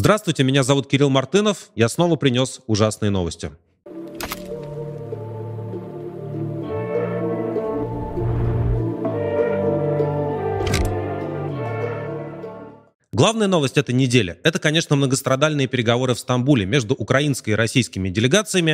Здравствуйте, меня зовут Кирилл Мартынов. Я снова принес ужасные новости. Главная новость этой недели – это, конечно, многострадальные переговоры в Стамбуле между украинской и российскими делегациями,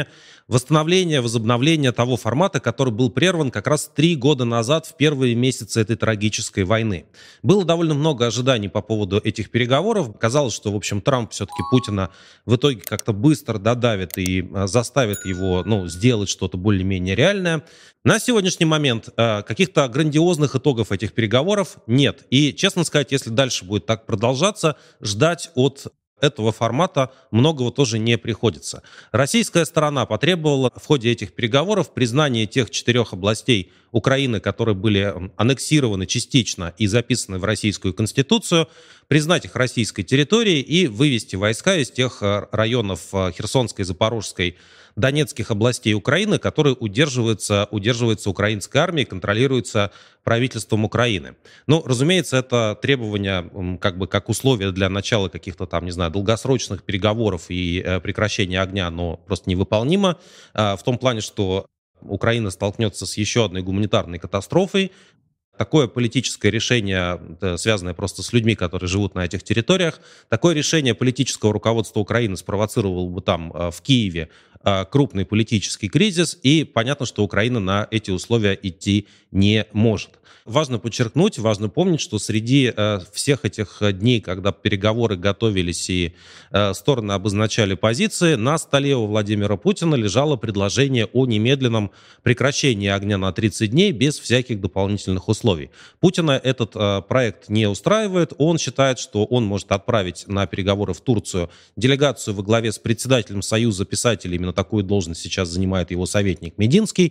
возобновление того формата, который был прерван как раз 3 года назад, в первые месяцы этой трагической войны. Было довольно много ожиданий по поводу этих переговоров. Казалось, что, в общем, Трамп все-таки Путина в итоге как-то быстро додавит и заставит его, сделать что-то более-менее реальное. На сегодняшний момент каких-то грандиозных итогов этих переговоров нет. И, честно сказать, если дальше будет так продолжаться, ждать от этого формата многого тоже не приходится. Российская сторона потребовала в ходе этих переговоров признания тех 4 областей Украины, которые были аннексированы частично и записаны в Российскую Конституцию, признать их российской территорией и вывести войска из тех районов Херсонской, Запорожской, Донецких областей Украины, которые удерживаются украинской армией, контролируются правительством Украины. Разумеется, это требование как условие для начала каких-то долгосрочных переговоров и прекращения огня, но просто невыполнимо. В том плане, что Украина столкнется с еще одной гуманитарной катастрофой. Такое политическое решение, связанное просто с людьми, которые живут на этих территориях, такое решение политического руководства Украины спровоцировало бы там, в Киеве, крупный политический кризис, и понятно, что Украина на эти условия идти не может. Важно подчеркнуть, важно помнить, что среди всех этих дней, когда переговоры готовились и стороны обозначали позиции, на столе у Владимира Путина лежало предложение о немедленном прекращении огня на 30 дней без всяких дополнительных условий. Путина этот проект не устраивает. Он считает, что он может отправить на переговоры в Турцию делегацию во главе с председателем Союза писателей. Именно такую должность сейчас занимает его советник Мединский.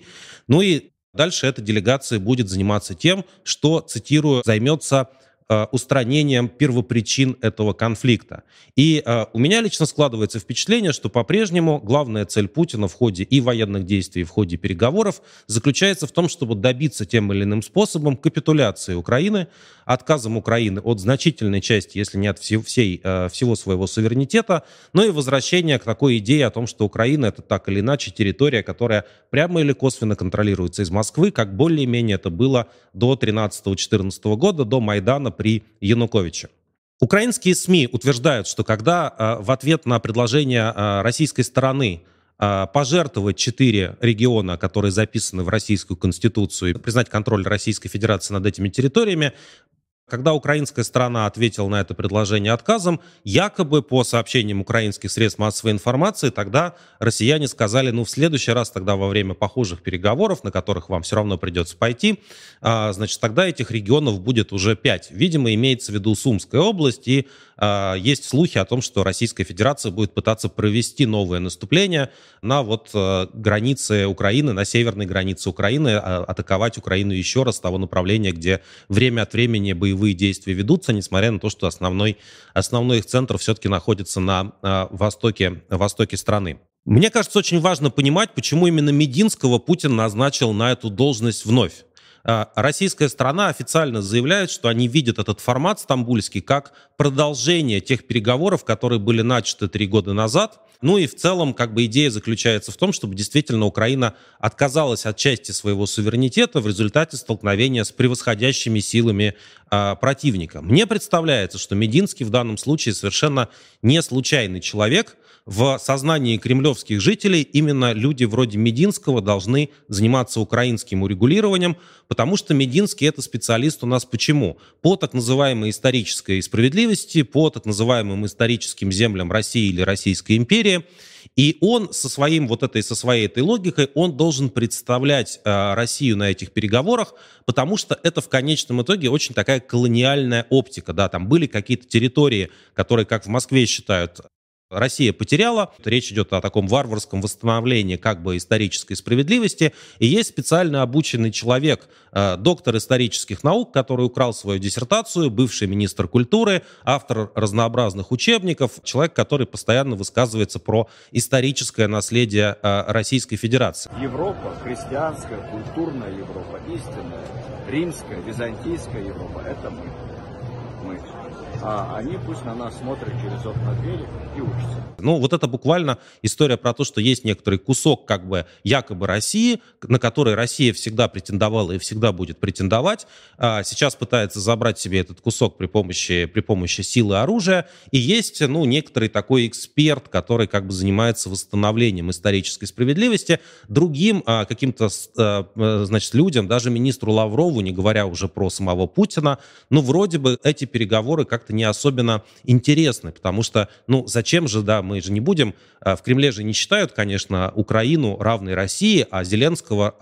И дальше эта делегация будет заниматься тем, что, цитирую, займется устранением первопричин этого конфликта. И у меня лично складывается впечатление, что по-прежнему главная цель Путина в ходе и военных действий, и в ходе переговоров заключается в том, чтобы добиться тем или иным способом капитуляции Украины, отказом Украины от значительной части, если не от всего своего суверенитета, но и возвращения к такой идее о том, что Украина — это так или иначе территория, которая прямо или косвенно контролируется из Москвы, как более-менее это было до 2013-2014 года, до Майдана при Януковиче. Украинские СМИ утверждают, что когда в ответ на предложение российской стороны пожертвовать 4 региона, которые записаны в Российскую Конституцию, и признать контроль Российской Федерации над этими территориями, когда украинская сторона ответила на это предложение отказом, якобы по сообщениям украинских средств массовой информации, тогда россияне сказали, в следующий раз тогда во время похожих переговоров, на которых вам все равно придется пойти, тогда этих регионов будет уже 5. Видимо, имеется в виду Сумская область, и есть слухи о том, что Российская Федерация будет пытаться провести новое наступление на границе Украины, на северной границе Украины, атаковать Украину еще раз с того направления, где время от времени боевые действия ведутся, несмотря на то, что основной их центр все-таки находится на востоке страны. Мне кажется, очень важно понимать, почему именно Мединского Путин назначил на эту должность вновь. Российская сторона официально заявляет, что они видят этот формат стамбульский как продолжение тех переговоров, которые были начаты 3 года назад. И в целом идея заключается в том, чтобы действительно Украина отказалась от части своего суверенитета в результате столкновения с превосходящими силами противника. Мне представляется, что Мединский в данном случае совершенно не случайный человек. В сознании кремлевских жителей именно люди вроде Мединского должны заниматься украинским урегулированием, потому что Мединский — это специалист у нас почему? По так называемой исторической справедливости, по так называемым историческим землям России или Российской империи. И он со своей этой логикой, он должен представлять Россию на этих переговорах, потому что это в конечном итоге очень такая колониальная оптика. Да, там были какие-то территории, которые, как в Москве считают, Россия потеряла. Речь идет о таком варварском восстановлении исторической справедливости. И есть специально обученный человек, доктор исторических наук, который украл свою диссертацию, бывший министр культуры, автор разнообразных учебников, человек, который постоянно высказывается про историческое наследие Российской Федерации. Европа, христианская, культурная Европа, истинная, римская, византийская Европа — это мы. а они пусть на нас смотрят через окна двери и учатся. Ну, вот это буквально история про то, что есть некоторый кусок как бы якобы России, на который Россия всегда претендовала и всегда будет претендовать. Сейчас пытается забрать себе этот кусок при помощи силы и оружия. И есть, ну, некоторый такой эксперт, который как бы занимается восстановлением исторической справедливости. Другим каким-то, значит, людям, даже министру Лаврову, не говоря уже про самого Путина, ну, вроде бы эти переговоры как-то не особенно интересны, потому что, ну, зачем же, да, мы же не будем, в Кремле же не считают, конечно, Украину равной России, а Зеленского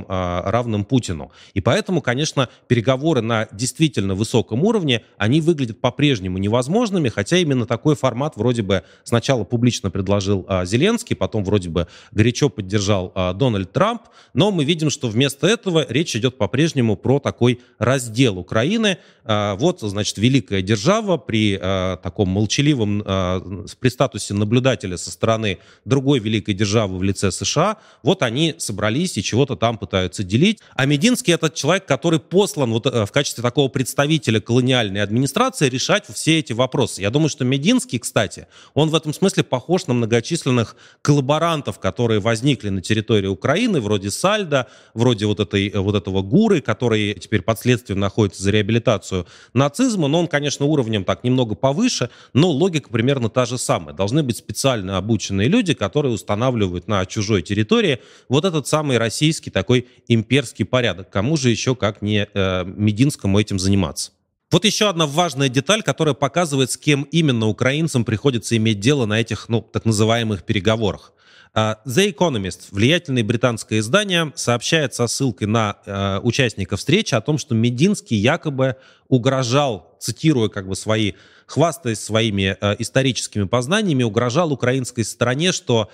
равным Путину. И поэтому, конечно, переговоры на действительно высоком уровне, они выглядят по-прежнему невозможными, хотя именно такой формат вроде бы сначала публично предложил Зеленский, потом вроде бы горячо поддержал Дональд Трамп, но мы видим, что вместо этого речь идет по-прежнему про такой раздел Украины. Вот, значит, великая держава при таком молчаливом, при статусе наблюдателя со стороны другой великой державы в лице США, вот они собрались и чего-то там пытаются делить. А Мединский — это человек, который послан вот в качестве такого представителя колониальной администрации решать все эти вопросы. Я думаю, что Мединский, кстати, он в этом смысле похож на многочисленных коллаборантов, которые возникли на территории Украины, вроде Сальдо, вроде вот этого Гуры, который теперь под следствием находится за реабилитацию нацизма, но он, конечно, уровнем так немного повыше, но логика примерно та же самая. Должны быть специально обученные люди, которые устанавливают на чужой территории вот этот самый российский такой имперский порядок. Кому же еще, как не Мединскому, этим заниматься? Вот еще одна важная деталь, которая показывает, с кем именно украинцам приходится иметь дело на этих, ну, так называемых переговорах. The Economist, влиятельное британское издание, сообщает со ссылкой на участников встречи о том, что Мединский якобы угрожал, цитируя как бы хвастаясь своими историческими познаниями, угрожал украинской стороне, что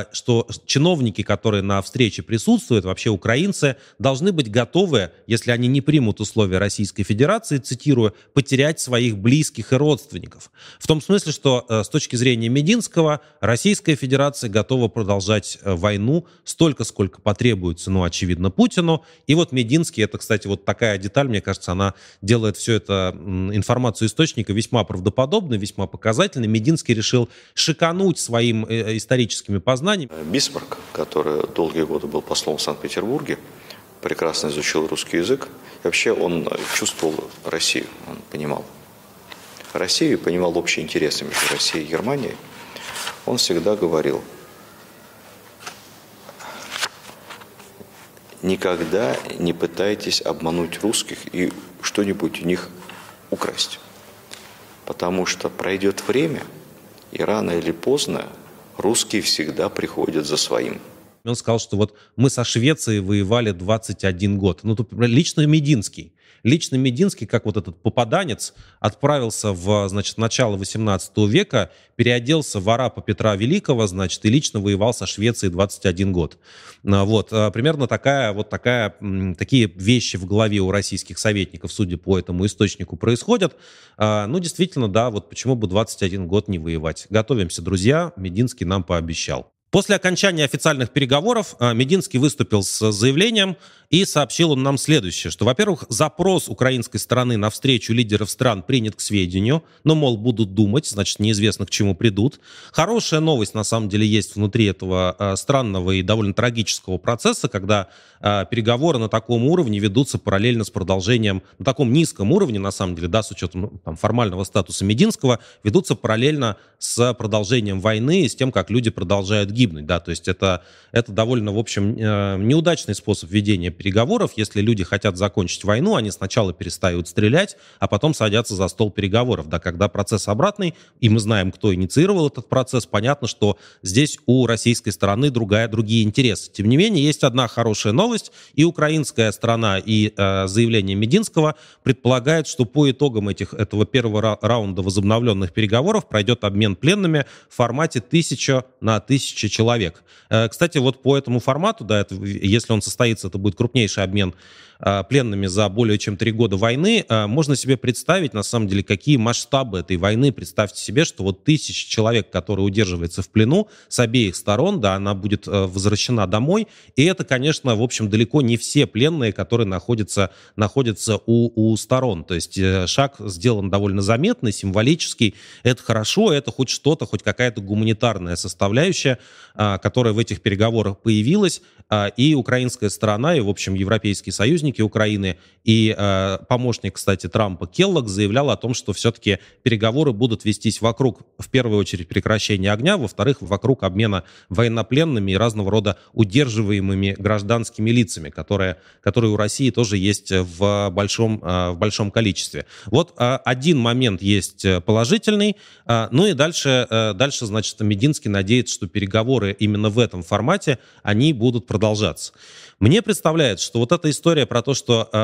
чиновники, которые на встрече присутствуют, вообще украинцы, должны быть готовы, если они не примут условия Российской Федерации, цитирую, потерять своих близких и родственников. В том смысле, что с точки зрения Мединского, Российская Федерация готова продолжать войну столько, сколько потребуется, ну, очевидно, Путину. И вот Мединский, это, кстати, вот такая деталь, мне кажется, она делает все это, информацию источника, весьма правдоподобной, весьма показательной. Мединский решил шикануть своим историческими познаниями. Бисмарк, который долгие годы был послом в Санкт-Петербурге, прекрасно изучил русский язык. И вообще он чувствовал Россию, он понимал Россию и понимал общие интересы между Россией и Германией. Он всегда говорил: никогда не пытайтесь обмануть русских и что-нибудь у них украсть. Потому что пройдет время, и рано или поздно русские всегда приходят за своим. Он сказал, что вот мы со Швецией воевали 21 год. Ну, тут лично Мединский, как вот этот попаданец, отправился в, значит, начало 18 века, переоделся в арапа Петра Великого, значит, и лично воевал со Швецией 21 год. Вот, примерно такие вещи в голове у российских советников, судя по этому источнику, происходят. Ну, действительно, да, вот почему бы 21 год не воевать. Готовимся, друзья, Мединский нам пообещал. После окончания официальных переговоров Мединский выступил с заявлением и сообщил он нам следующее, что, во-первых, запрос украинской стороны на встречу лидеров стран принят к сведению, но, мол, будут думать, значит, неизвестно, к чему придут. Хорошая новость, на самом деле, есть внутри этого странного и довольно трагического процесса, когда переговоры на таком уровне ведутся параллельно с продолжением, на таком низком уровне, на самом деле, да, с учетом там, формального статуса Мединского, ведутся параллельно с продолжением войны и с тем, как люди продолжают гибнуть, да, то есть это довольно, в общем, неудачный способ ведения переговоров. Если люди хотят закончить войну, они сначала перестают стрелять, а потом садятся за стол переговоров, да, когда процесс обратный, и мы знаем, кто инициировал этот процесс, понятно, что здесь у российской стороны другие интересы. Тем не менее, есть одна хорошая новость, и украинская сторона, и заявление Мединского предполагает, что по итогам этого первого раунда возобновленных переговоров пройдет обмен пленными в формате 1000 на 1000 человек. Кстати, вот по этому формату, да, если он состоится, это будет крупнейший обмен пленными за более чем 3 года войны, можно себе представить, на самом деле, какие масштабы этой войны. Представьте себе, что вот 1000 человек, которые удерживаются в плену с обеих сторон, да, она будет возвращена домой, и это, конечно, в общем, далеко не все пленные, которые находятся у сторон. То есть шаг сделан довольно заметный, символический. Это хорошо, это хоть что-то, хоть какая-то гуманитарная составляющая, которая в этих переговорах появилась, и украинская сторона, и, в общем, европейские союзники Украины, и помощник, кстати, Трампа Келлог заявлял о том, что все-таки переговоры будут вестись вокруг, в первую очередь, прекращения огня, во-вторых, вокруг обмена военнопленными и разного рода удерживаемыми гражданскими лицами, которые у России тоже есть в большом количестве. Вот один момент есть положительный, ну и дальше, значит, Мединский надеется, что переговоры именно в этом формате, они будут продолжаться. Мне представляется, что вот эта история про то,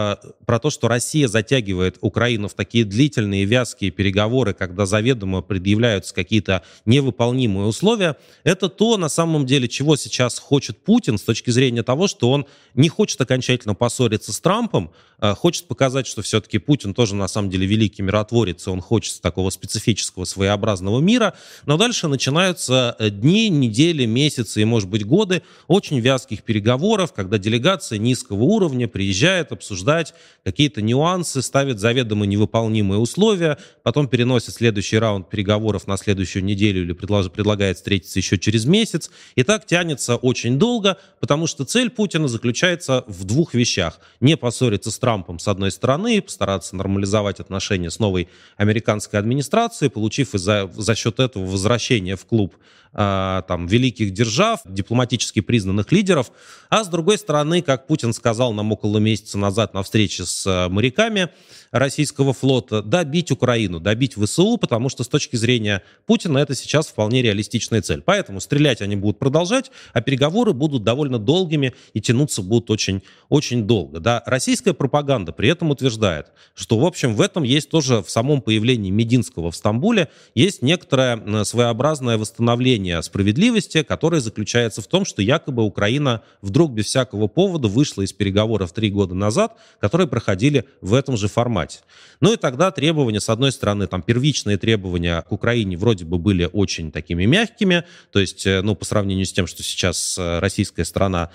что Россия затягивает Украину в такие длительные вязкие переговоры, когда заведомо предъявляются какие-то невыполнимые условия, это то, на самом деле, чего сейчас хочет Путин с точки зрения того, что он не хочет окончательно поссориться с Трампом, хочет показать, что все-таки Путин тоже на самом деле великий миротворец, и он хочет такого специфического своеобразного мира, но дальше начинаются дни, недели, месяцы и, может быть, годы очень вязких переговоров, когда делегация низкого уровня приезжает обсуждать какие-то нюансы, ставит заведомо невыполнимые условия, потом переносит следующий раунд переговоров на следующую неделю или предлагает встретиться еще через месяц. И так тянется очень долго, потому что цель Путина заключается в двух вещах. Не поссориться с Трампом с одной стороны, постараться нормализовать отношения с новой американской администрацией, получив за счет этого возвращение в клуб великих держав, дипломатически признанных лидеров, а с другой стороны, как Путин сказал нам около месяца назад на встрече с моряками российского флота, добить Украину, добить ВСУ, потому что с точки зрения Путина это сейчас вполне реалистичная цель. Поэтому стрелять они будут продолжать, а переговоры будут довольно долгими и тянуться будут очень, очень долго. Да? Российская пропаганда при этом утверждает, что, в общем, в этом есть тоже в самом появлении Мединского в Стамбуле есть некоторое своеобразное восстановление справедливости, которое заключается в том, что якобы Украина вдруг без всякого повода вышла из переговоров 3 года назад, которые проходили в этом же формате. Ну и тогда требования, с одной стороны, первичные требования к Украине вроде бы были очень такими мягкими, то есть, по сравнению с тем, что сейчас российская сторона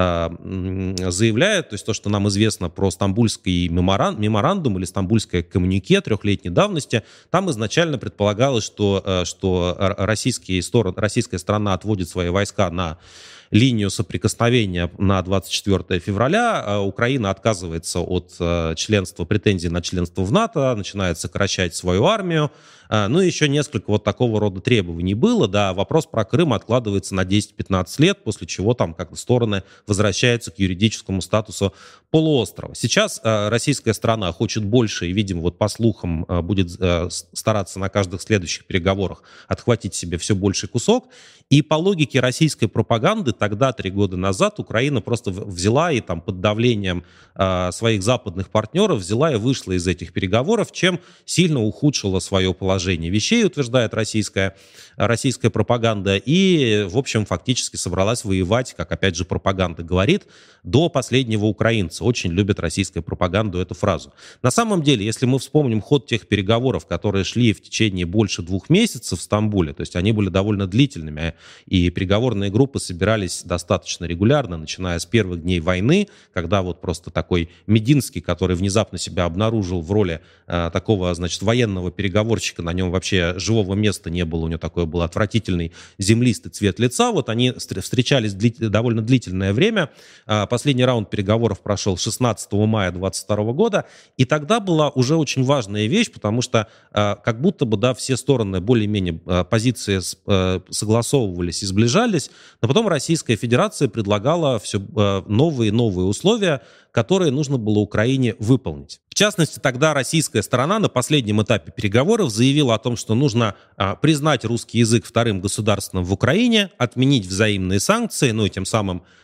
заявляет, то есть то, что нам известно про стамбульский меморандум или стамбульское коммюнике 3-летней давности, там изначально предполагалось, что российская сторона отводит свои войска на линию соприкосновения на 24 февраля, Украина отказывается от претензий на членство в НАТО, начинает сокращать свою армию, ну и еще несколько вот такого рода требований было, да, вопрос про Крым откладывается на 10-15 лет, после чего как-то стороны возвращаются к юридическому статусу полуострова. Сейчас российская сторона хочет больше и, видимо, вот по слухам будет стараться на каждых следующих переговорах отхватить себе все больший кусок, и по логике российской пропаганды тогда, 3 года назад, Украина просто взяла и под давлением своих западных партнеров взяла и вышла из этих переговоров, чем сильно ухудшила свое положение вещей, утверждает российская пропаганда, и, в общем, фактически собралась воевать, как, опять же, пропаганда говорит, до последнего украинца. Очень любит российская пропаганда эту фразу. На самом деле, если мы вспомним ход тех переговоров, которые шли в течение больше 2 месяцев в Стамбуле, то есть они были довольно длительными, и переговорные группы собирались достаточно регулярно, начиная с первых дней войны, когда вот просто такой Мединский, который внезапно себя обнаружил в роли такого, значит, военного переговорщика, на нем вообще живого места не было, у него такой был отвратительный землистый цвет лица, вот они встречались довольно длительное время, последний раунд переговоров прошел 16 мая 2022 года, и тогда была уже очень важная вещь, потому что как будто бы, да, все стороны более-менее позиции согласовывались и сближались, но потом Российская Федерация предлагала все новые и новые условия, которые нужно было Украине выполнить. В частности, тогда российская сторона на последнем этапе переговоров заявила о том, что нужно признать русский язык вторым государственным в Украине, отменить взаимные санкции, ну и тем самым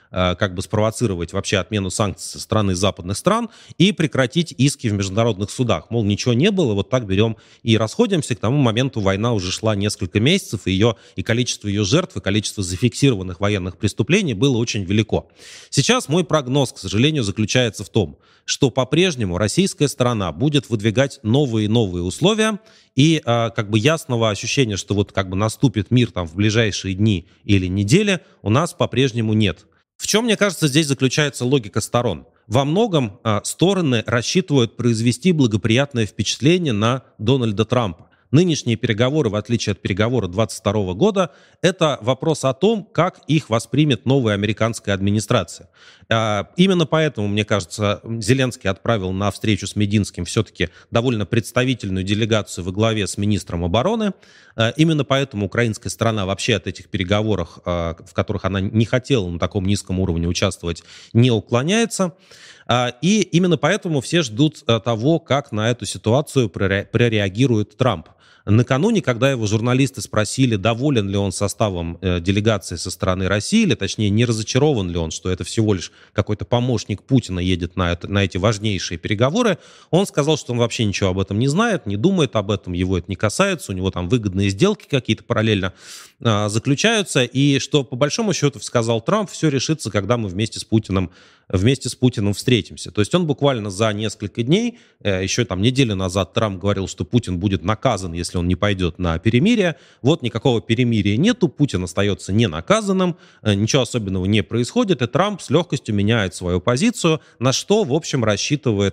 как бы спровоцировать вообще отмену санкций со стороны западных стран и прекратить иски в международных судах. Мол, ничего не было, вот так берем и расходимся. К тому моменту война уже шла несколько месяцев, и количество ее жертв, и количество зафиксированных военных преступлений было очень велико. Сейчас мой прогноз, к сожалению, заключается в том, что по-прежнему российская сторона будет выдвигать новые и новые условия, и как бы ясного ощущения, что вот как бы наступит мир там в ближайшие дни или недели, у нас по-прежнему нет. В чем, мне кажется, здесь заключается логика сторон? Во многом стороны рассчитывают произвести благоприятное впечатление на Дональда Трампа. Нынешние переговоры, в отличие от переговоров 2022 года, это вопрос о том, как их воспримет новая американская администрация. Именно поэтому, мне кажется, Зеленский отправил на встречу с Мединским все-таки довольно представительную делегацию во главе с министром обороны. Именно поэтому украинская сторона вообще от этих переговоров, в которых она не хотела на таком низком уровне участвовать, не уклоняется. И именно поэтому все ждут того, как на эту ситуацию прореагирует Трамп. Накануне, когда его журналисты спросили, доволен ли он составом делегации со стороны России, или точнее, не разочарован ли он, что это всего лишь какой-то помощник Путина едет на эти важнейшие переговоры, он сказал, что он вообще ничего об этом не знает, не думает об этом, его это не касается, у него там выгодные сделки какие-то параллельно заключаются, и что, по большому счету, сказал Трамп, все решится, когда мы вместе с Путиным встретимся. То есть он буквально за несколько дней, еще там неделю назад Трамп говорил, что Путин будет наказан, если он не пойдет на перемирие. Вот никакого перемирия нету, Путин остается ненаказанным, ничего особенного не происходит, и Трамп с легкостью меняет свою позицию, на что, в общем, рассчитывает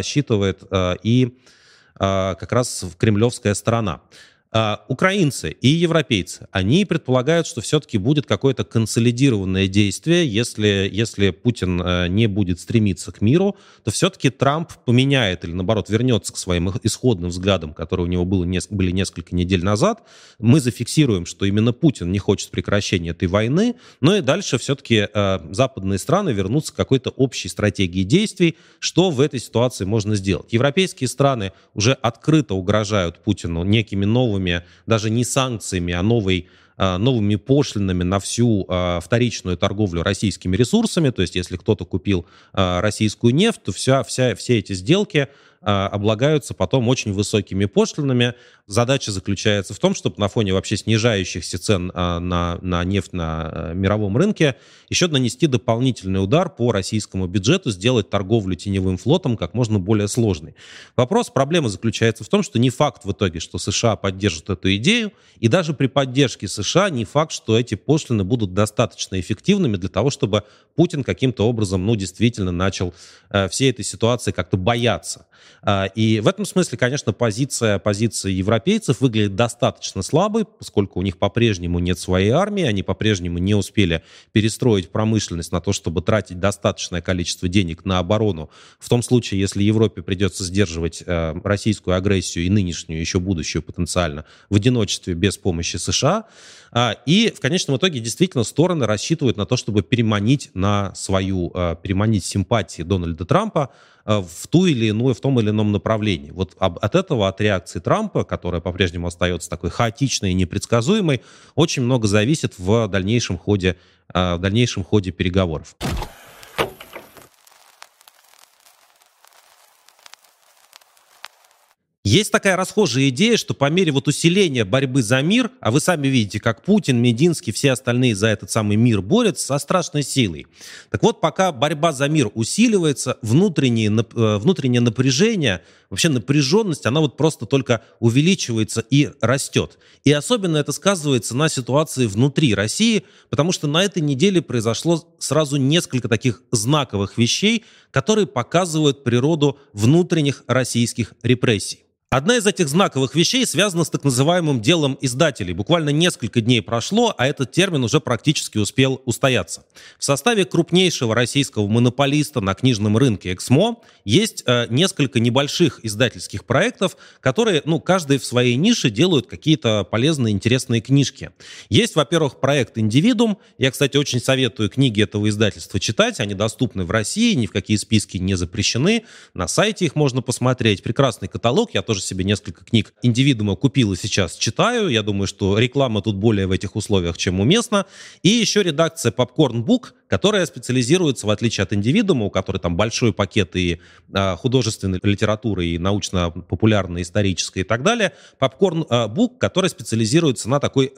и как раз кремлевская сторона. Украинцы и европейцы, они предполагают, что все-таки будет какое-то консолидированное действие, если Путин не будет стремиться к миру, то все-таки Трамп поменяет или, наоборот, вернется к своим исходным взглядам, которые у него были несколько недель назад. Мы зафиксируем, что именно Путин не хочет прекращения этой войны, но и дальше все-таки западные страны вернутся к какой-то общей стратегии действий, что в этой ситуации можно сделать. Европейские страны уже открыто угрожают Путину некими новыми, даже не санкциями, а новыми пошлинами на всю вторичную торговлю российскими ресурсами. То есть, если кто-то купил российскую нефть, то все эти сделки облагаются потом очень высокими пошлинами. Задача заключается в том, чтобы на фоне вообще снижающихся цен на нефть на мировом рынке еще нанести дополнительный удар по российскому бюджету, сделать торговлю теневым флотом как можно более сложной. Проблема заключается в том, что не факт в итоге, что США поддержат эту идею, и даже при поддержке США не факт, что эти пошлины будут достаточно эффективными для того, чтобы Путин каким-то образом, действительно начал всей этой ситуации как-то бояться. И в этом смысле, конечно, позиция европейцев выглядит достаточно слабой, поскольку у них по-прежнему нет своей армии, они по-прежнему не успели перестроить промышленность на то, чтобы тратить достаточное количество денег на оборону. В том случае, если Европе придется сдерживать российскую агрессию и нынешнюю, еще будущую потенциально, в одиночестве без помощи США. И в конечном итоге действительно стороны рассчитывают на то, чтобы переманить симпатии Дональда Трампа в том или ином направлении. Вот от реакции Трампа, которая по-прежнему остается такой хаотичной и непредсказуемой, очень много зависит в дальнейшем ходе переговоров. Есть такая расхожая идея, что по мере усиления борьбы за мир, а вы сами видите, как Путин, Мединский, все остальные за этот самый мир борются со страшной силой. Так вот, пока борьба за мир усиливается, внутреннее напряжение, вообще напряженность, она просто только увеличивается и растет. И особенно это сказывается на ситуации внутри России, потому что на этой неделе произошло сразу несколько таких знаковых вещей, которые показывают природу внутренних российских репрессий. Одна из этих знаковых вещей связана с так называемым делом издателей. Буквально несколько дней прошло, а этот термин уже практически успел устояться. В составе крупнейшего российского монополиста на книжном рынке «Эксмо» есть несколько небольших издательских проектов, которые, каждый в своей нише делают какие-то полезные, интересные книжки. Есть, во-первых, проект «Индивидуум». Я, кстати, очень советую книги этого издательства читать. Они доступны в России, ни в какие списки не запрещены. На сайте их можно посмотреть. Прекрасный каталог. Я тоже себе несколько книг «Индивидуума» купил и сейчас читаю. Я думаю, что реклама тут более в этих условиях, чем уместна. И еще редакция Popcorn Book, которая специализируется, в отличие от индивидуума, у которой там большой пакет и художественной литературы, и научно-популярной, исторической и так далее. Popcorn Book, который специализируется на такой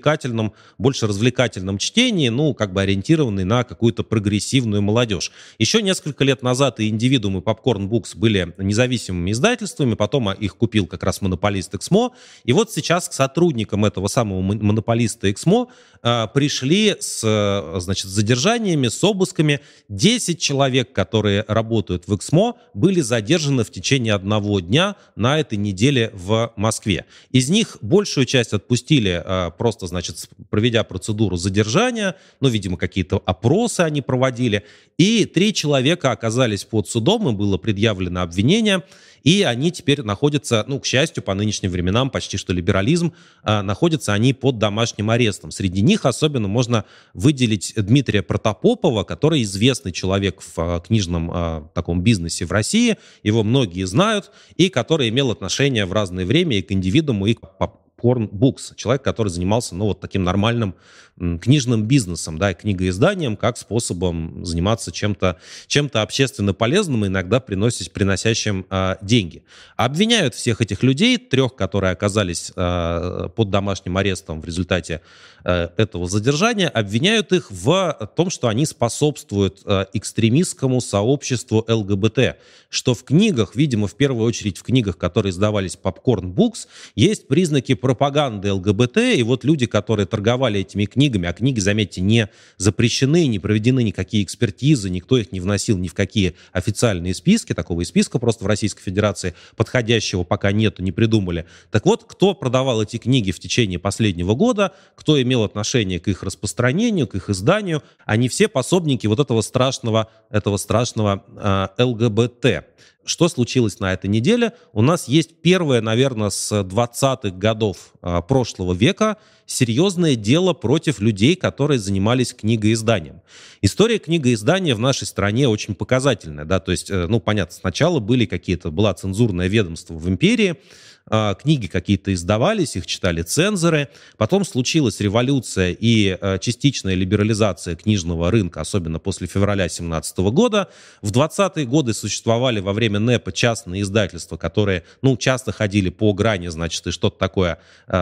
больше развлекательном чтении, ориентированный на какую-то прогрессивную молодежь. Еще несколько лет назад и индивидуум, и Popcorn Books были независимыми издательствами, потом их купил как раз монополист Эксмо, и вот сейчас к сотрудникам этого самого монополиста Эксмо пришли с задержаниями, с обысками. 10 человек, которые работают в Эксмо, были задержаны в течение одного дня на этой неделе в Москве. Из них большую часть отпустили, просто, проведя процедуру задержания, видимо, какие-то опросы они проводили, и 3 человека оказались под судом, им было предъявлено обвинение, и они теперь находятся, к счастью, по нынешним временам, почти что либерализм, находятся они под домашним арестом. Среди них особенно можно выделить Дмитрия Протопопова, который известный человек в книжном таком бизнесе в России, его многие знают, и который имел отношение в разное время и к индивидууму, и к Popcorn Books, человек, который занимался, таким нормальным книжным бизнесом, и книгоизданием, как способом заниматься чем-то общественно полезным, иногда приносящим деньги. Обвиняют всех этих людей, 3, которые оказались под домашним арестом в результате этого задержания, обвиняют их в том, что они способствуют экстремистскому сообществу ЛГБТ, что в книгах, видимо, в первую очередь в книгах, которые издавались Popcorn Books, есть признаки пропаганды ЛГБТ, и вот люди, которые торговали этими книгами, а книги, заметьте, не запрещены, не проведены никакие экспертизы, никто их не вносил ни в какие официальные списки, такого и списка просто в Российской Федерации подходящего пока нету, не придумали. Так вот, кто продавал эти книги в течение последнего года, кто имел отношение к их распространению, к их изданию, они все пособники вот этого страшного ЛГБТ. Что случилось на этой неделе? У нас есть первое, наверное, с 20-х годов прошлого века серьезное дело против людей, которые занимались книгоизданием. История книгоиздания в нашей стране очень показательная, то есть, понятно, сначала была цензурное ведомство в империи, книги какие-то издавались, их читали цензоры, потом случилась революция и частичная либерализация книжного рынка, особенно после февраля 2017 года. В 20-е годы существовали во время НЭПа частные издательства, которые, часто ходили по грани, и что-то такое,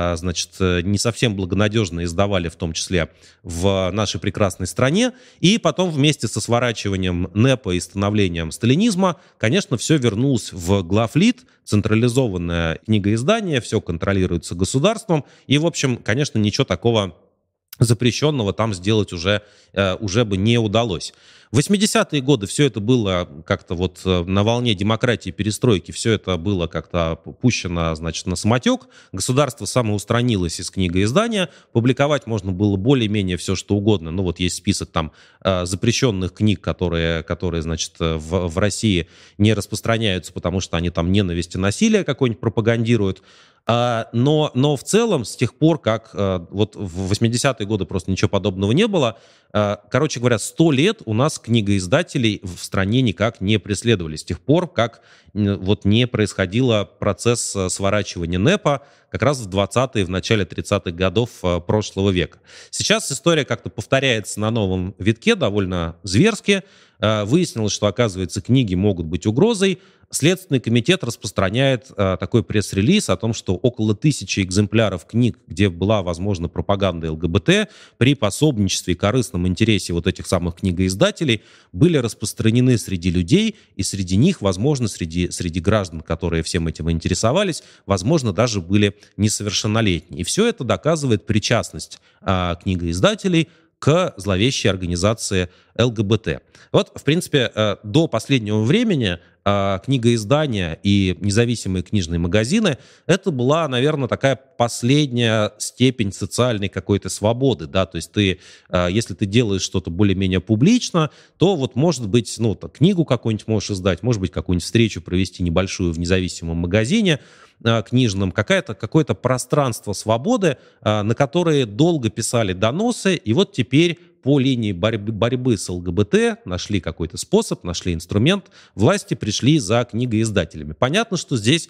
не совсем благонадежно издавали, в том числе в нашей прекрасной стране. И потом вместе со сворачиванием НЭПа и становлением сталинизма, конечно, все вернулось в главлит, централизованное книгоиздание, все контролируется государством, и, в общем, конечно, ничего такого запрещенного там сделать уже бы не удалось. В 80-е годы все это было как-то на волне демократии, перестройки, все это было как-то пущено, на самотек. Государство самоустранилось из книгоиздания, публиковать можно было более-менее все, что угодно. Есть список там запрещенных книг, которые в России не распространяются, потому что они там ненависть и насилие какое-нибудь пропагандируют. Но в целом, с тех пор, как в 80-е годы просто ничего подобного не было, короче говоря, 100 лет у нас книгоиздателей в стране никак не преследовали. С тех пор, как не происходило процесс сворачивания НЭПа как раз в 20-е, в начале 30-х годов прошлого века. Сейчас история как-то повторяется на новом витке, довольно зверски. Выяснилось, что, оказывается, книги могут быть угрозой. Следственный комитет распространяет такой пресс-релиз о том, что около 1000 экземпляров книг, где была, возможно, пропаганда ЛГБТ, при пособничестве и корыстном интересе этих самых книгоиздателей были распространены среди людей, и среди них, возможно, среди граждан, которые всем этим интересовались, возможно, даже были несовершеннолетние. И все это доказывает причастность книгоиздателей к зловещей организации ЛГБТ. В принципе, до последнего времени книгоиздания и независимые книжные магазины — это была, наверное, такая последняя степень социальной какой-то свободы, то есть если ты делаешь что-то более-менее публично, то может быть, книгу какую-нибудь можешь издать, может быть, какую-нибудь встречу провести небольшую в независимом магазине книжном, какое-то пространство свободы, на которые долго писали доносы, и теперь по линии борьбы с ЛГБТ нашли какой-то способ, нашли инструмент, власти пришли за книгоиздателями. Понятно, что здесь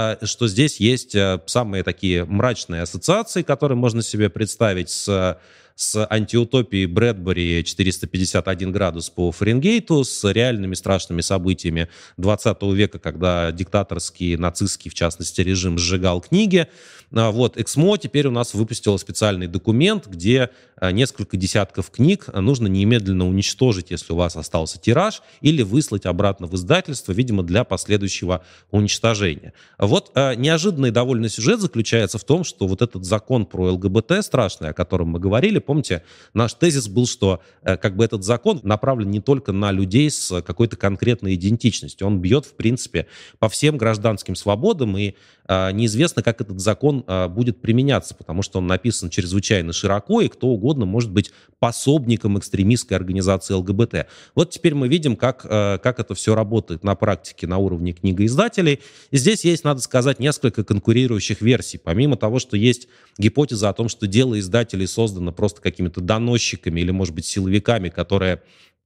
есть самые такие мрачные ассоциации, которые можно себе представить с с антиутопией Брэдбери «451 градус по Фаренгейту», с реальными страшными событиями 20 века, когда диктаторский, нацистский, в частности, режим сжигал книги. Вот, Эксмо теперь у нас выпустила специальный документ, где несколько десятков книг нужно немедленно уничтожить, если у вас остался тираж, или выслать обратно в издательство, видимо, для последующего уничтожения. Вот неожиданный довольно сюжет заключается в том, что вот этот закон про ЛГБТ страшный, о котором мы говорили, помните, наш тезис был, что как бы этот закон направлен не только на людей с какой-то конкретной идентичностью, он бьет, в принципе, по всем гражданским свободам, и неизвестно, как этот закон будет применяться, потому что он написан чрезвычайно широко, и кто угодно может быть пособником экстремистской организации ЛГБТ. Вот теперь мы видим, как это все работает на практике на уровне книгоиздателей. И здесь есть, надо сказать, несколько конкурирующих версий. Помимо того, что есть гипотеза о том, что дело издателей создано просто какими-то доносчиками или, может быть, силовиками, которые...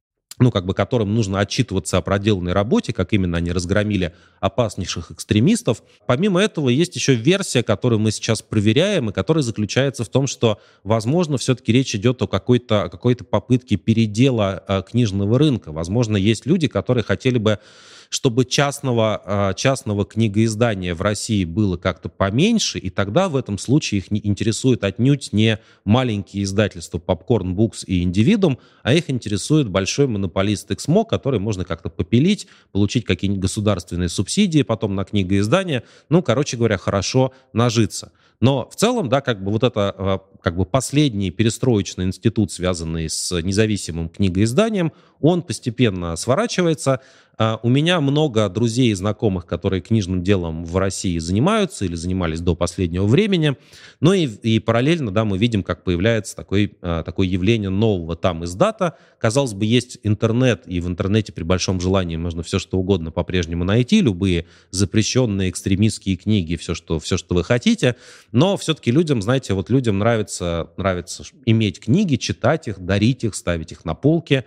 которым нужно отчитываться о проделанной работе, как именно они разгромили опаснейших экстремистов. Помимо этого, есть еще версия, которую мы сейчас проверяем, и которая заключается в том, что, возможно, все-таки речь идет о какой-то попытке передела книжного рынка. Возможно, есть люди, которые хотели бы, чтобы частного книгоиздания в России было как-то поменьше, и тогда в этом случае их не интересует отнюдь не маленькие издательства Popcorn Books и Индивидуум, а их интересует большой монополист Эксмо, который можно как-то попилить, получить какие-нибудь государственные субсидии потом на книгоиздание, короче говоря, хорошо нажиться. Но в целом, да, вот это последний перестроечный институт, связанный с независимым книгоизданием, он постепенно сворачивается. У меня много друзей и знакомых, которые книжным делом в России занимаются или занимались до последнего времени. Ну и параллельно, да, мы видим, как появляется такое явление нового там издата. Казалось бы, есть интернет, и в интернете при большом желании можно все, что угодно по-прежнему найти, любые запрещенные экстремистские книги, все, что вы хотите. Но все-таки людям, знаете, людям нравится иметь книги, читать их, дарить их, ставить их на полке.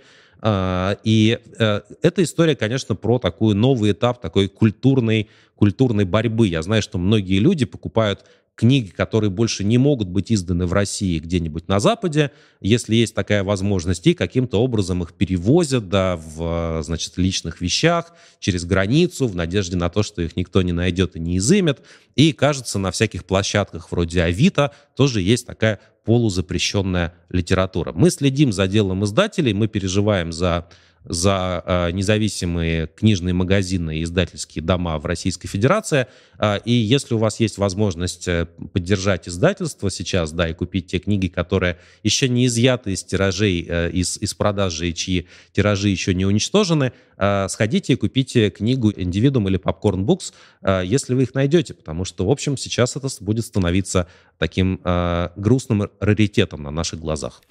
И эта история, конечно, про такой новый этап такой культурной борьбы. Я знаю, что многие люди покупают книги, которые больше не могут быть изданы в России где-нибудь на Западе, если есть такая возможность, и каким-то образом их перевозят, да, в, личных вещах, через границу, в надежде на то, что их никто не найдет и не изымет. И, кажется, на всяких площадках вроде Авито тоже есть такая полузапрещенная литература. Мы следим за делом издателей, мы переживаем за независимые книжные магазины и издательские дома в Российской Федерации. И если у вас есть возможность поддержать издательство сейчас, да, и купить те книги, которые еще не изъяты из тиражей, из продажи, и чьи тиражи еще не уничтожены, сходите и купите книгу «Индивидуум» или «Popcorn Books», если вы их найдете, потому что, в общем, сейчас это будет становиться таким грустным раритетом на наших глазах.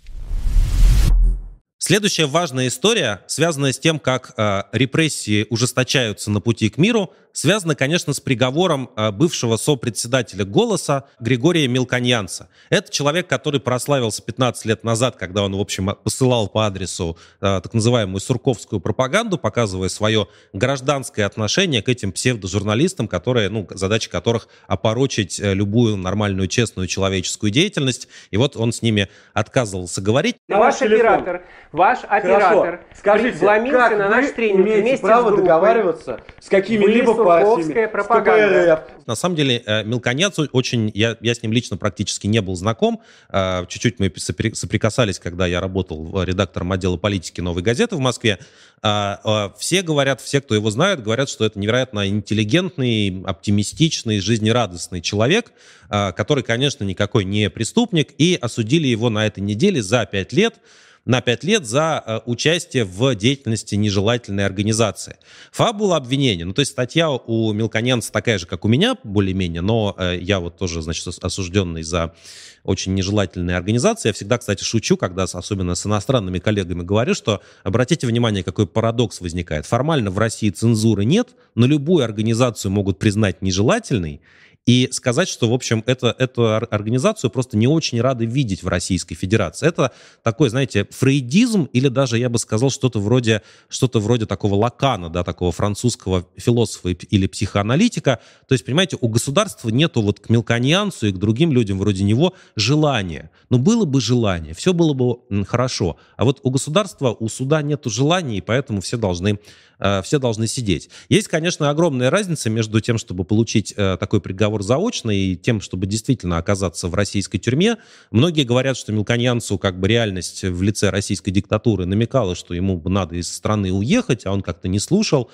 Следующая важная история, связанная с тем, как репрессии ужесточаются на пути к миру, связана, конечно, с приговором бывшего сопредседателя «Голоса» Григория Мелконьянца. Это человек, который прославился 15 лет назад, когда он, в общем, посылал по адресу так называемую сурковскую пропаганду, показывая свое гражданское отношение к этим псевдожурналистам, задача которых опорочить любую нормальную, честную человеческую деятельность. И вот он с ними отказывался говорить. Ваш оператор вломился на наш тренинг вместе с право группой. Договариваться с какими-либо партиями, пропаганда. На самом деле, Мелконьянц очень... Я с ним лично практически не был знаком. Чуть-чуть мы соприкасались, когда я работал редактором отдела политики «Новой газеты» в Москве. Все говорят, все, кто его знает, говорят, что это невероятно интеллигентный, оптимистичный, жизнерадостный человек, который, конечно, никакой не преступник, и осудили его на этой неделе на 5 лет за участие в деятельности нежелательной организации. Фабула обвинения, то есть статья у Мелконьянца такая же, как у меня, более-менее, но я вот тоже, осужденный за очень нежелательные организации. Я всегда, кстати, шучу, когда особенно с иностранными коллегами говорю, что обратите внимание, какой парадокс возникает. Формально в России цензуры нет, но любую организацию могут признать нежелательной, и сказать, что, в общем, эту организацию просто не очень рады видеть в Российской Федерации. Это такой, знаете, фрейдизм, или даже, я бы сказал, что-то вроде такого Лакана, да, такого французского философа или психоаналитика. То есть, понимаете, у государства нету вот к мелкониансу и к другим людям вроде него желания. Но было бы желание, все было бы хорошо. А вот у государства, у суда нету желания, и поэтому все должны сидеть. Есть, конечно, огромная разница между тем, чтобы получить такой приговор заочно, и тем, чтобы действительно оказаться в российской тюрьме. Многие говорят, что Мелконьянцу как бы реальность в лице российской диктатуры намекала, что ему бы надо из страны уехать, а он как-то не слушал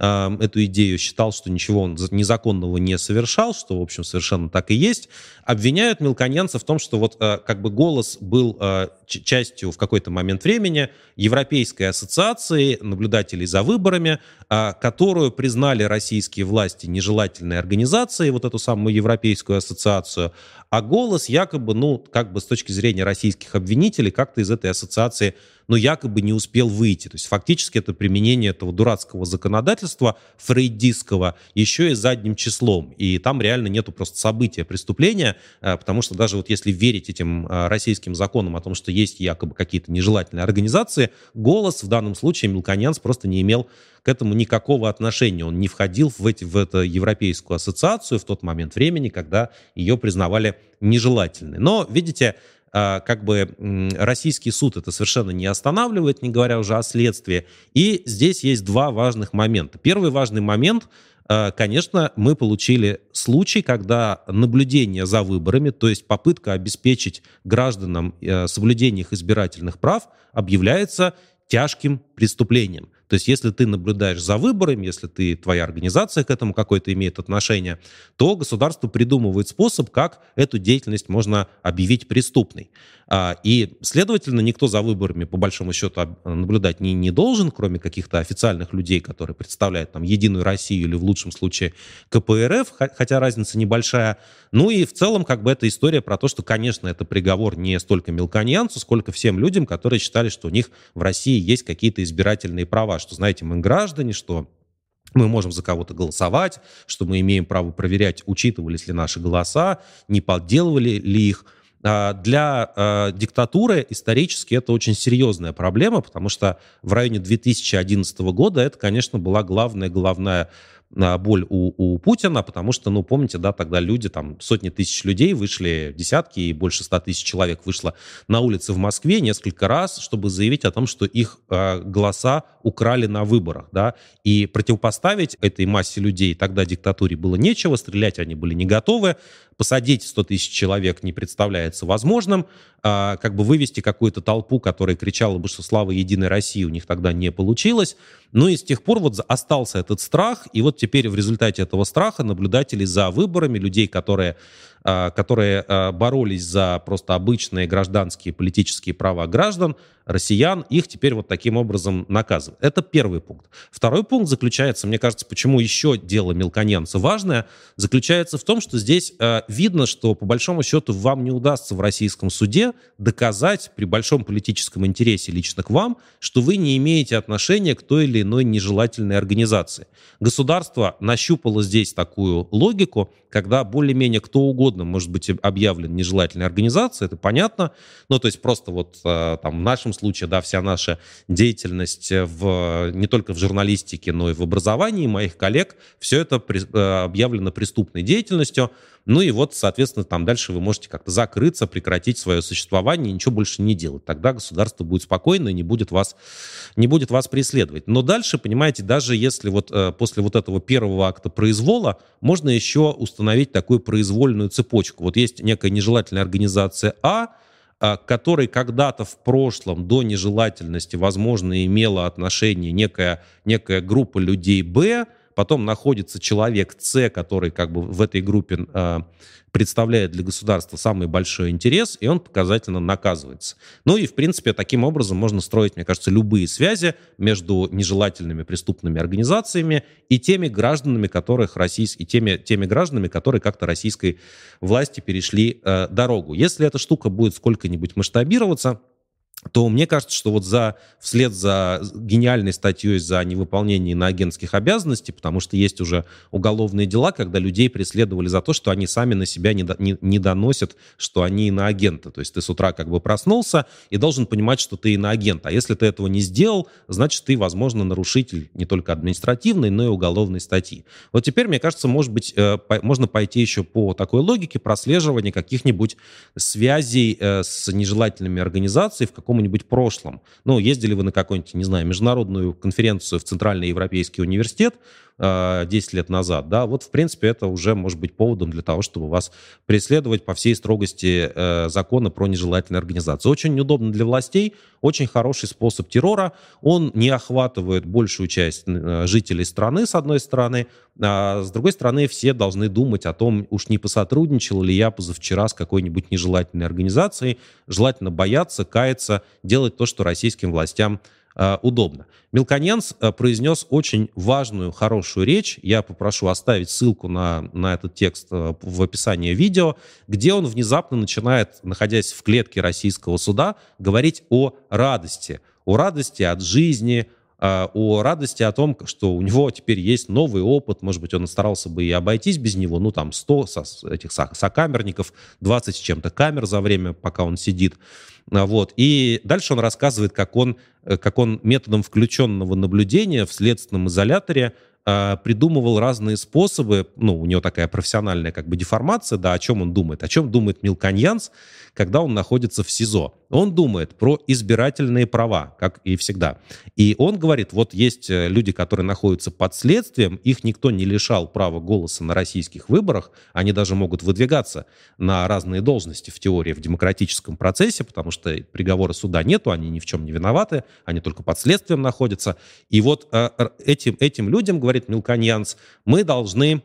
эту идею, считал, что ничего он незаконного не совершал, что, в общем, совершенно так и есть. Обвиняют Мелконьянца в том, что вот как бы «Голос» был частью в какой-то момент времени Европейской ассоциации наблюдателей за выборами, которую признали российские власти нежелательной организацией, вот эту самую Европейскую ассоциацию, а «Голос» якобы, как бы с точки зрения российских обвинителей, как-то из этой ассоциации, якобы не успел выйти. То есть фактически это применение этого дурацкого законодательства фрейдистского еще и задним числом. И там реально нету просто события преступления, потому что даже вот если верить этим российским законам о том, что есть якобы какие-то нежелательные организации, «Голос» в данном случае Мелконьянц просто не имел к этому никакого отношения. Он не входил в эту Европейскую ассоциацию в тот момент времени, когда ее признавали нежелательной. Но, видите, как бы российский суд это совершенно не останавливает, не говоря уже о следствии. И здесь есть два важных момента. Первый важный момент, конечно, мы получили случай, когда наблюдение за выборами, то есть попытка обеспечить гражданам соблюдение их избирательных прав, объявляется тяжким преступлением. То есть если ты наблюдаешь за выборами, если твоя организация к этому какое-то имеет отношение, то государство придумывает способ, как эту деятельность можно объявить преступной. И, следовательно, никто за выборами, по большому счету, наблюдать не должен, кроме каких-то официальных людей, которые представляют там Единую Россию или, в лучшем случае, КПРФ, хотя разница небольшая. Ну и в целом, как бы, это история про то, что, конечно, это приговор не столько Мелконьянцу, сколько всем людям, которые считали, что у них в России есть какие-то избирательные права, что, знаете, мы граждане, что мы можем за кого-то голосовать, что мы имеем право проверять, учитывались ли наши голоса, не подделывали ли их. Для диктатуры исторически это очень серьезная проблема, потому что в районе 2011 года это, конечно, была головная боль у Путина, потому что, помните, да, тогда люди, там, сотни тысяч людей вышли, десятки и больше 100 тысяч человек вышло на улицы в Москве несколько раз, чтобы заявить о том, что их голоса украли на выборах, да, и противопоставить этой массе людей тогда диктатуре было нечего, стрелять они были не готовы, посадить 100 тысяч человек не представляется возможным, как бы вывести какую-то толпу, которая кричала бы, что слава Единой России, у них тогда не получилось. Ну и с тех пор вот остался этот страх, и вот теперь в результате этого страха наблюдатели за выборами, людей, которые боролись за просто обычные гражданские политические права граждан, россиян, их теперь вот таким образом наказывают. Это первый пункт. Второй пункт заключается, мне кажется, почему еще дело Мелконьянца важное, заключается в том, что здесь видно, что по большому счету вам не удастся в российском суде доказать при большом политическом интересе лично к вам, что вы не имеете отношения к той или иной нежелательной организации. Государство нащупало здесь такую логику, когда более-менее кто угодно может быть объявлен нежелательной организацией, это понятно, то есть просто вот там в нашем случае, да, вся наша деятельность не только в журналистике, но и в образовании моих коллег, все это объявлено преступной деятельностью. Ну и вот, соответственно, там дальше вы можете как-то закрыться, прекратить свое существование и ничего больше не делать. Тогда государство будет спокойно и не будет вас преследовать. Но дальше, понимаете, даже если вот после вот этого первого акта произвола можно еще установить такую произвольную цепочку. Вот есть некая нежелательная организация к которой когда-то в прошлом до нежелательности, возможно, имела отношение некая группа людей Б, потом находится человек С, который как бы в этой группе представляет для государства самый большой интерес, и он показательно наказывается. Ну и, в принципе, таким образом можно строить, мне кажется, любые связи между нежелательными преступными организациями и теми гражданами, которые как-то российской власти перешли дорогу. Если эта штука будет сколько-нибудь масштабироваться, то мне кажется, что вот вслед за гениальной статьей за невыполнение иноагентских обязанностей, потому что есть уже уголовные дела, когда людей преследовали за то, что они сами на себя не доносят, что они иноагенты. То есть ты с утра как бы проснулся и должен понимать, что ты иноагент. А если ты этого не сделал, значит, ты, возможно, нарушитель не только административной, но и уголовной статьи. Вот теперь, мне кажется, может быть, можно пойти еще по такой логике прослеживания каких-нибудь связей с нежелательными организациями в каком-нибудь прошлом. Ну, ездили вы на какую-нибудь, не знаю, международную конференцию в Центральный Европейский университет 10 лет назад, да, вот, в принципе, это уже может быть поводом для того, чтобы вас преследовать по всей строгости закона про нежелательные организации. Очень неудобно для властей, очень хороший способ террора. Он не охватывает большую часть жителей страны, с одной стороны, а с другой стороны, все должны думать о том, уж не посотрудничал ли я позавчера с какой-нибудь нежелательной организацией. Желательно бояться, каяться, делать то, что российским властям удобно. Мелконьянц произнес очень важную, хорошую речь. Я попрошу оставить ссылку на этот текст в описании видео, где он внезапно начинает, находясь в клетке российского суда, говорить о радости от жизни, о радости о том, что у него теперь есть новый опыт, может быть, он старался бы и обойтись без него, ну, там, 100 этих сокамерников, 20 с чем-то камер за время, пока он сидит. Вот. И дальше он рассказывает, как он методом включенного наблюдения в следственном изоляторе придумывал разные способы, ну, у него такая профессиональная как бы деформация, да, о чем он думает. О чем думает Мелконьянц, когда он находится в СИЗО? Он думает про избирательные права, как и всегда. И он говорит, вот есть люди, которые находятся под следствием, их никто не лишал права голоса на российских выборах, они даже могут выдвигаться на разные должности в теории, в демократическом процессе, потому что приговора суда нету, они ни в чем не виноваты, они только под следствием находятся. И вот этим людям, говорит Мелконьянц, мы должны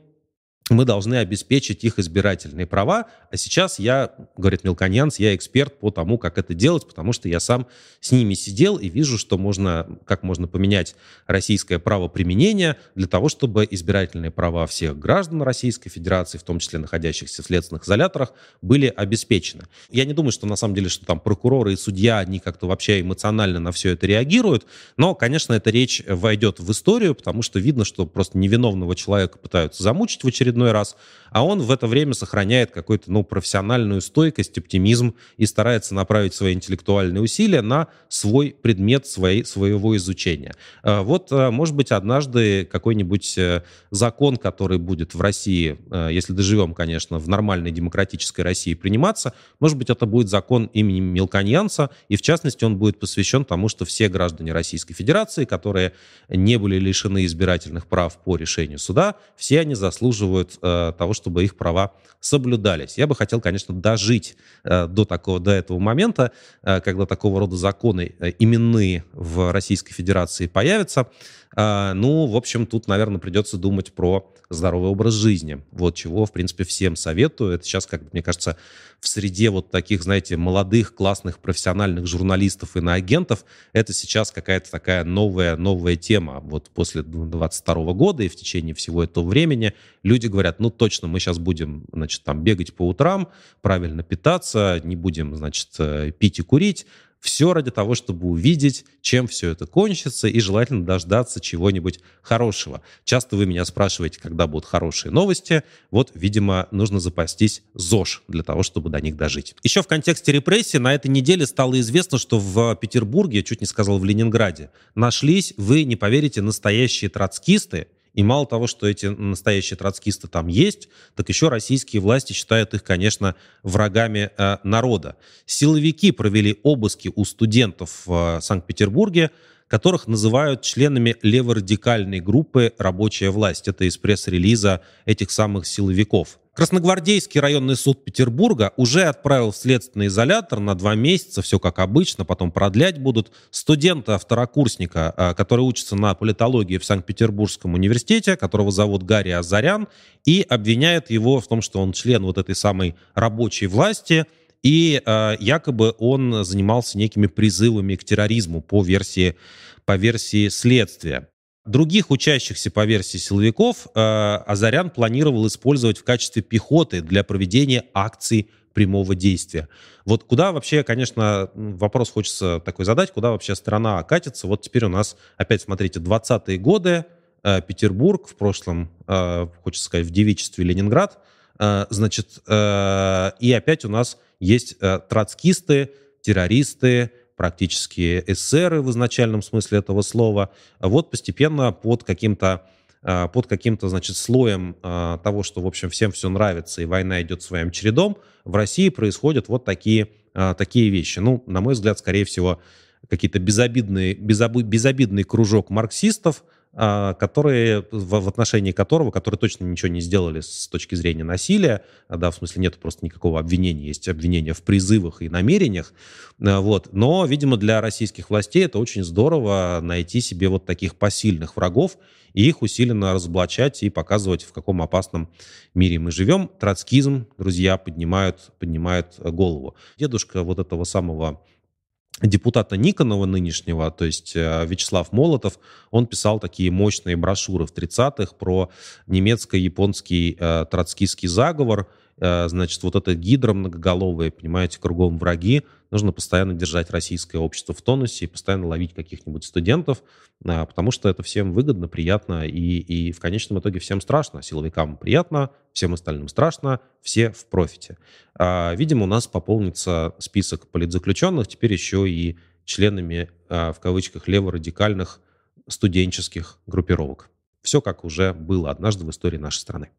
обеспечить их избирательные права. А сейчас говорит Мелконьянц, я эксперт по тому, как это делать, потому что я сам с ними сидел и вижу, как можно поменять российское правоприменение для того, чтобы избирательные права всех граждан Российской Федерации, в том числе находящихся в следственных изоляторах, были обеспечены. Я не думаю, что на самом деле, что там прокуроры и судья, они как-то вообще эмоционально на все это реагируют, но, конечно, эта речь войдет в историю, потому что видно, что просто невиновного человека пытаются замучить в очередной раз, а он в это время сохраняет какую-то, профессиональную стойкость, оптимизм и старается направить свои интеллектуальные усилия на свой предмет своего изучения. Вот, может быть, однажды какой-нибудь закон, который будет в России, если доживем, конечно, в нормальной демократической России приниматься, может быть, это будет закон имени Мелконьянца, и в частности он будет посвящен тому, что все граждане Российской Федерации, которые не были лишены избирательных прав по решению суда, все они заслуживают того, чтобы их права соблюдались. Я бы хотел, конечно, дожить до этого момента, когда такого рода законы именные в Российской Федерации появятся. В общем, тут, наверное, придется думать про здоровый образ жизни. Вот чего, в принципе, всем советую. Это сейчас, как мне кажется, в среде вот таких, знаете, молодых, классных, профессиональных журналистов и иноагентов, это сейчас какая-то такая новая тема. Вот после 22 года и в течение всего этого времени люди говорят, точно, мы сейчас будем, бегать по утрам, правильно питаться, не будем, пить и курить. Все ради того, чтобы увидеть, чем все это кончится, и желательно дождаться чего-нибудь хорошего. Часто вы меня спрашиваете, когда будут хорошие новости. Вот, видимо, нужно запастись ЗОЖ для того, чтобы до них дожить. Еще в контексте репрессий на этой неделе стало известно, что в Петербурге, чуть не сказал в Ленинграде, нашлись, вы не поверите, настоящие троцкисты. И мало того, что эти настоящие троцкисты там есть, так еще российские власти считают их, конечно, врагами народа. Силовики провели обыски у студентов в Санкт-Петербурге, которых называют членами леворадикальной группы «Рабочая власть». Это из пресс-релиза этих самых силовиков. Красногвардейский районный суд Петербурга уже отправил в следственный изолятор на 2 месяца, все как обычно, потом продлять будут, студента-второкурсника, который учится на политологии в Санкт-Петербургском университете, которого зовут Гарри Азарян, и обвиняет его в том, что он член вот этой самой рабочей власти, и якобы он занимался некими призывами к терроризму по версии следствия. Других учащихся по версии силовиков Азарян планировал использовать в качестве пехоты для проведения акций прямого действия. Вот куда вообще, конечно, вопрос хочется такой задать, куда вообще страна катится? Вот теперь у нас, опять смотрите, 20-е годы, Петербург, в прошлом, хочется сказать, в девичестве Ленинград, значит, и опять у нас есть троцкисты, террористы, практически эсеры в изначальном смысле этого слова. Вот постепенно под каким-то, значит, слоем того, что, в общем, всем все нравится и война идет своим чередом, в России происходят вот такие вещи. Ну, на мой взгляд, скорее всего, какие-то безобидный кружок марксистов, которые, в отношении которые точно ничего не сделали с точки зрения насилия, да, в смысле нет просто никакого обвинения, есть обвинения в призывах и намерениях, вот, но, видимо, для российских властей это очень здорово найти себе вот таких посильных врагов и их усиленно разоблачать и показывать, в каком опасном мире мы живем. Троцкизм, друзья, поднимают голову. Дедушка вот этого самого депутата Никонова нынешнего, то есть Вячеслав Молотов, он писал такие мощные брошюры в 30-х про немецко-японский троцкистский заговор. Значит, вот это гидра многоголовая, понимаете, кругом враги. Нужно постоянно держать российское общество в тонусе и постоянно ловить каких-нибудь студентов, потому что это всем выгодно, приятно и в конечном итоге всем страшно. Силовикам приятно, всем остальным страшно, все в профите. Видимо, у нас пополнится список политзаключенных теперь еще и членами, в кавычках, леворадикальных студенческих группировок. Все как уже было однажды в истории нашей страны.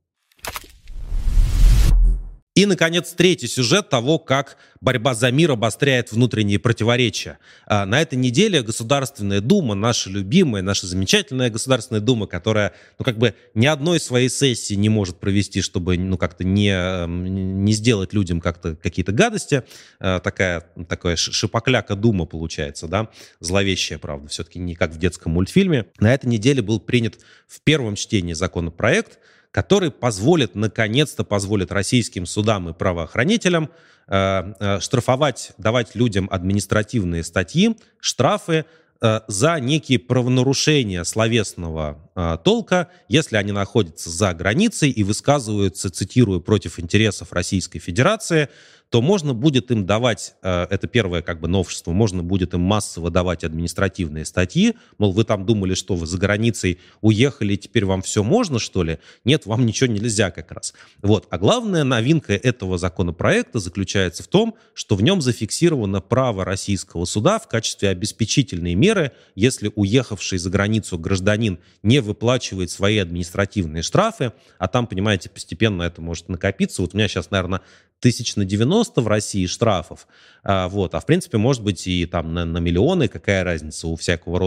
И, наконец, третий сюжет того, как борьба за мир обостряет внутренние противоречия. На этой неделе Государственная Дума, наша любимая, наша замечательная Государственная Дума, которая, ни одной своей сессии не может провести, чтобы, как-то не сделать людям как-то какие-то гадости. Такая шипокляка Дума получается, да, зловещая, правда, все-таки не как в детском мультфильме. На этой неделе был принят в первом чтении законопроект, который наконец-то позволит российским судам и правоохранителям штрафовать, давать людям административные статьи, штрафы за некие правонарушения словесного толка, если они находятся за границей и высказываются, цитирую, против интересов Российской Федерации, то можно будет им давать, это первое новшество, можно будет им массово давать административные статьи, мол, вы там думали, что вы за границей уехали, и теперь вам все можно, что ли? Нет, вам ничего нельзя как раз. Вот. А главная новинка этого законопроекта заключается в том, что в нем зафиксировано право российского суда в качестве обеспечительной меры, если уехавший за границу гражданин не выплачивает свои административные штрафы, а там, понимаете, постепенно это может накопиться. Вот у меня сейчас, наверное, 1090 в России штрафов, а в принципе, может быть, и там на миллионы, какая разница, у всякого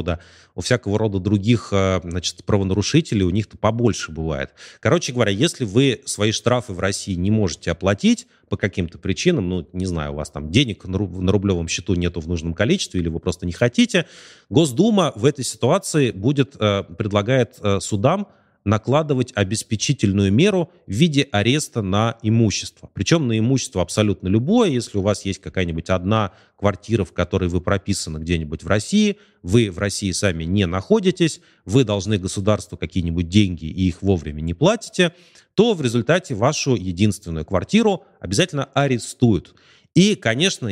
рода других, правонарушителей, у них-то побольше бывает. Короче говоря, если вы свои штрафы в России не можете оплатить по каким-то причинам, не знаю, у вас там денег на рублевом счету нету в нужном количестве, или вы просто не хотите, Госдума в этой ситуации предлагает судам накладывать обеспечительную меру в виде ареста на имущество. Причем на имущество абсолютно любое. Если у вас есть какая-нибудь одна квартира, в которой вы прописаны где-нибудь в России, вы в России сами не находитесь, вы должны государству какие-нибудь деньги и их вовремя не платите, то в результате вашу единственную квартиру обязательно арестуют. И, конечно,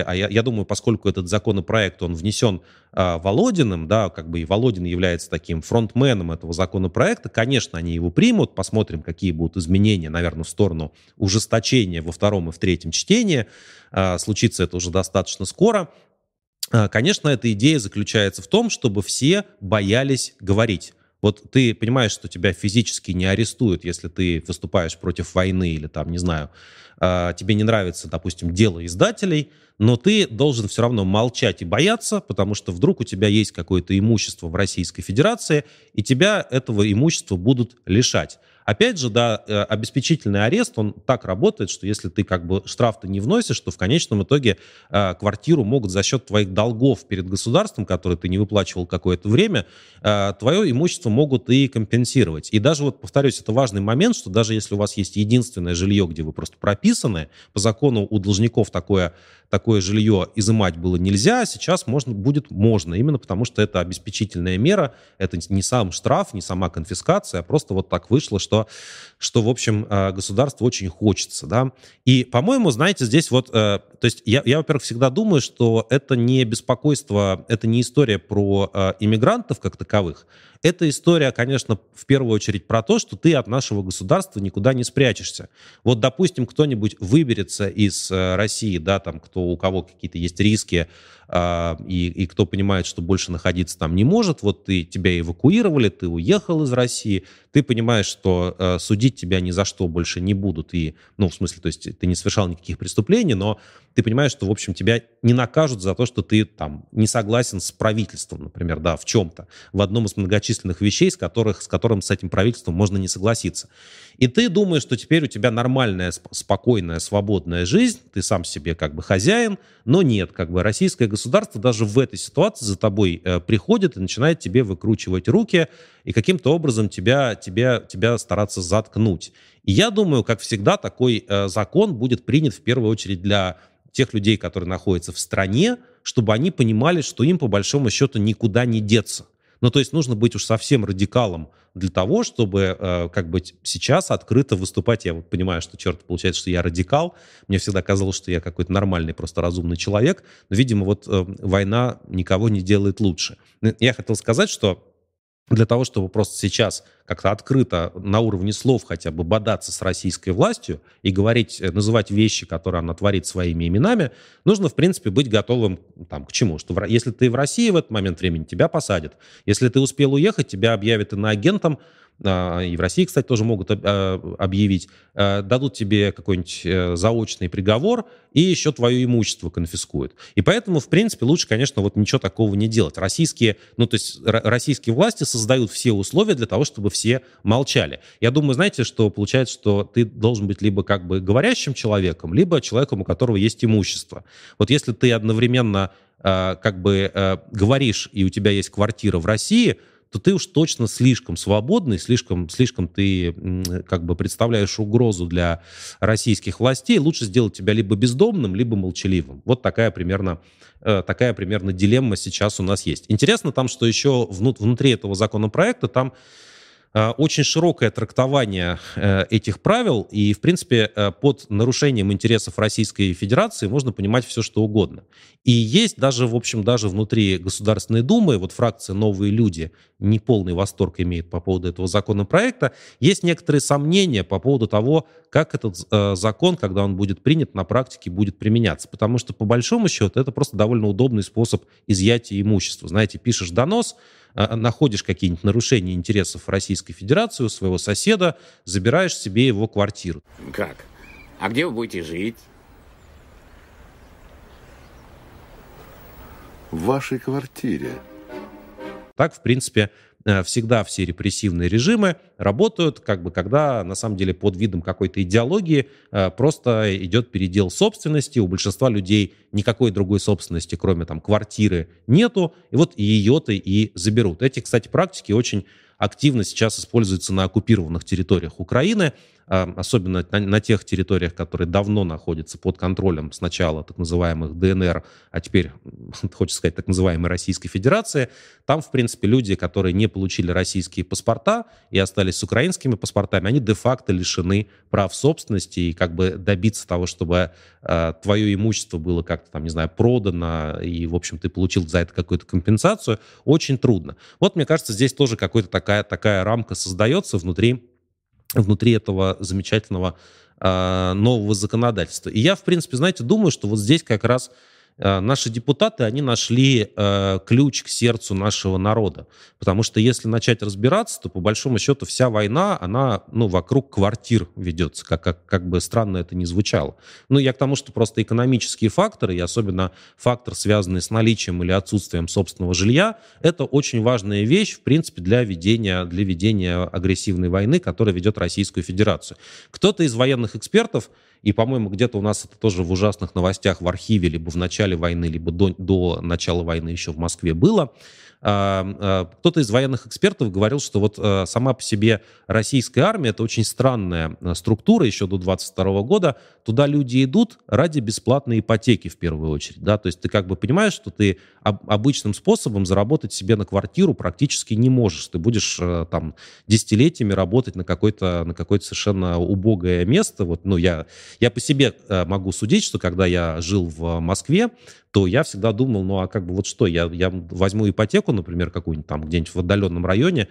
я думаю, поскольку этот законопроект, он внесен Володиным, да, и Володин является таким фронтменом этого законопроекта, конечно, они его примут, посмотрим, какие будут изменения, наверное, в сторону ужесточения во втором и в третьем чтении. Случится это уже достаточно скоро. Конечно, эта идея заключается в том, чтобы все боялись говорить. Вот ты понимаешь, что тебя физически не арестуют, если ты выступаешь против войны или там, не знаю, тебе не нравится, допустим, дело издателей, но ты должен все равно молчать и бояться, потому что вдруг у тебя есть какое-то имущество в Российской Федерации, и тебя этого имущества будут лишать. Опять же, да, обеспечительный арест, он так работает, что если ты штраф-то не вносишь, то в конечном итоге квартиру могут за счет твоих долгов перед государством, которые ты не выплачивал какое-то время, твое имущество могут и компенсировать. И даже, повторюсь, это важный момент, что даже если у вас есть единственное жилье, где вы просто прописаны, по закону у должников такое жилье изымать было нельзя, а сейчас можно, именно потому что это обеспечительная мера, это не сам штраф, не сама конфискация, а просто так вышло, что что в общем, государству очень хочется, да. И, по-моему, знаете, здесь вот, то есть я, во-первых, всегда думаю, что это не беспокойство, это не история про иммигрантов как таковых, это история, конечно, в первую очередь про то, что ты от нашего государства никуда не спрячешься. Вот, допустим, кто-нибудь выберется из России, да, там, у кого какие-то есть риски, и кто понимает, что больше находиться там не может, вот тебя эвакуировали, ты уехал из России, ты понимаешь, что судить тебя ни за что больше не будут, и, ну, в смысле, то есть ты не совершал никаких преступлений, но ты понимаешь, что, в общем, тебя не накажут за то, что ты там не согласен с правительством, например, да, в чем-то, в одном из многочисленных вещей, с которым с этим правительством можно не согласиться. И ты думаешь, что теперь у тебя нормальная, спокойная, свободная жизнь, ты сам себе как бы хозяин, но нет, как бы российское государство даже в этой ситуации за тобой приходит и начинает тебе выкручивать руки и каким-то образом тебя стараться заткнуть. И я думаю, как всегда, такой закон будет принят в первую очередь для тех людей, которые находятся в стране, чтобы они понимали, что им по большому счету никуда не деться. Ну, то есть нужно быть уж совсем радикалом для того, чтобы как бы сейчас открыто выступать. Я вот понимаю, что, черт, получается, что я радикал. Мне всегда казалось, что я какой-то нормальный, просто разумный человек. Но, видимо, вот война никого не делает лучше. Я хотел сказать, что для того, чтобы просто сейчас как-то открыто на уровне слов хотя бы бодаться с российской властью и говорить, называть вещи, которые она творит своими именами, нужно, в принципе, быть готовым там, к чему? Что если ты в России в этот момент времени, тебя посадят. Если ты успел уехать, тебя объявят иноагентом, и в России, кстати, тоже могут объявить, дадут тебе какой-нибудь заочный приговор и еще твое имущество конфискуют. И поэтому, в принципе, лучше, конечно, вот ничего такого не делать. Российские власти создают все условия для того, чтобы все молчали. Я думаю, знаете, что получается, что ты должен быть либо как бы говорящим человеком, либо человеком, у которого есть имущество. Вот если ты одновременно как бы говоришь, и у тебя есть квартира в России, то ты уж точно слишком свободный, слишком ты как бы представляешь угрозу для российских властей. Лучше сделать тебя либо бездомным, либо молчаливым. Вот такая примерно дилемма сейчас у нас есть. Интересно там, что еще внутри этого законопроекта там очень широкое трактование этих правил, и, в принципе, под нарушением интересов Российской Федерации можно понимать все, что угодно. И есть даже, в общем, даже внутри Государственной Думы, вот фракция «Новые люди» неполный восторг имеет по поводу этого законопроекта, есть некоторые сомнения по поводу того, как этот закон, когда он будет принят, на практике будет применяться. Потому что, по большому счету, это просто довольно удобный способ изъятия имущества. Знаете, пишешь донос, находишь какие-нибудь нарушения интересов Российской Федерации у своего соседа, забираешь себе его квартиру. Как? А где вы будете жить? В вашей квартире. Так, в принципе, всегда все репрессивные режимы работают, как бы, когда на самом деле под видом какой-то идеологии просто идет передел собственности, у большинства людей никакой другой собственности, кроме там квартиры, нету, и вот ее-то и заберут. Эти, кстати, практики очень активно сейчас используются на оккупированных территориях Украины, особенно на тех территориях, которые давно находятся под контролем сначала так называемых ДНР, а теперь, хочется сказать, так называемой Российской Федерации. Там, в принципе, люди, которые не получили российские паспорта и остались с украинскими паспортами, они де-факто лишены прав собственности, и как бы добиться того, чтобы твое имущество было как-то там, не знаю, продано, и, в общем, ты получил за это какую-то компенсацию, очень трудно. Вот, мне кажется, здесь тоже какая-то такая рамка создается внутри этого замечательного нового законодательства. И я, в принципе, знаете, думаю, что вот здесь как раз наши депутаты, они нашли ключ к сердцу нашего народа. Потому что если начать разбираться, то по большому счету вся война, она вокруг квартир ведется, как бы странно это ни звучало. Я к тому, что просто экономические факторы, и особенно фактор, связанный с наличием или отсутствием собственного жилья, это очень важная вещь, в принципе, для ведения агрессивной войны, которая ведет Российскую Федерацию. Кто-то из военных экспертов и, по-моему, где-то у нас это тоже в ужасных новостях в архиве, либо в начале войны, либо до начала войны еще в Москве было. Кто-то из военных экспертов говорил, что вот сама по себе российская армия — это очень странная структура еще до 22 года. Туда люди идут ради бесплатной ипотеки в первую очередь. Да? То есть ты как бы понимаешь, что ты обычным способом заработать себе на квартиру практически не можешь. Ты будешь там десятилетиями работать на какое-то совершенно убогое место. Вот, ну, я по себе могу судить, что когда я жил в Москве, то я всегда думал, ну а как бы вот что, я возьму ипотеку, например, какую-нибудь там где-нибудь в отдаленном районе,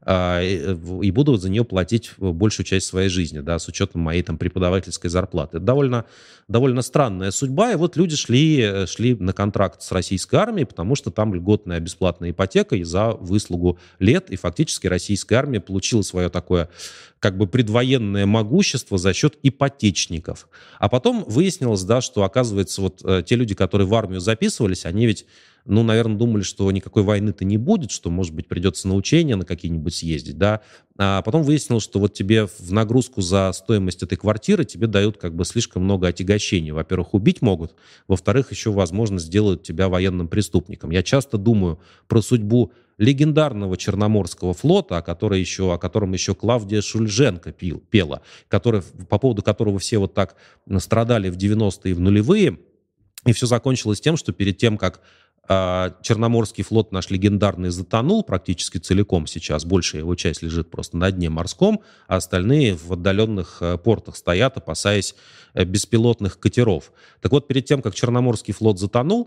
и буду за нее платить большую часть своей жизни, да, с учетом моей там преподавательской зарплаты. Это довольно странная судьба, и вот люди шли на контракт с российской армией, потому что там льготная бесплатная ипотека и за выслугу лет, и фактически российская армия получила свое такое как бы предвоенное могущество за счет ипотечников. А потом выяснилось, да, что, оказывается, вот те люди, которые в армию записывались, они ведь, ну, наверное, думали, что никакой войны-то не будет, что, может быть, придется на учения на какие-нибудь съездить, да. А потом выяснилось, что вот тебе в нагрузку за стоимость этой квартиры тебе дают как бы слишком много отягощений. Во-первых, убить могут, во-вторых, еще, возможно, сделают тебя военным преступником. Я часто думаю про судьбу легендарного Черноморского флота, о котором еще Клавдия Шульженко пела, по поводу которого все вот так страдали в 90-е и в нулевые. И все закончилось тем, что перед тем, как Черноморский флот наш легендарный затонул практически целиком сейчас, большая его часть лежит просто на дне морском, а остальные в отдаленных портах стоят, опасаясь беспилотных катеров. Так вот, перед тем, как Черноморский флот затонул,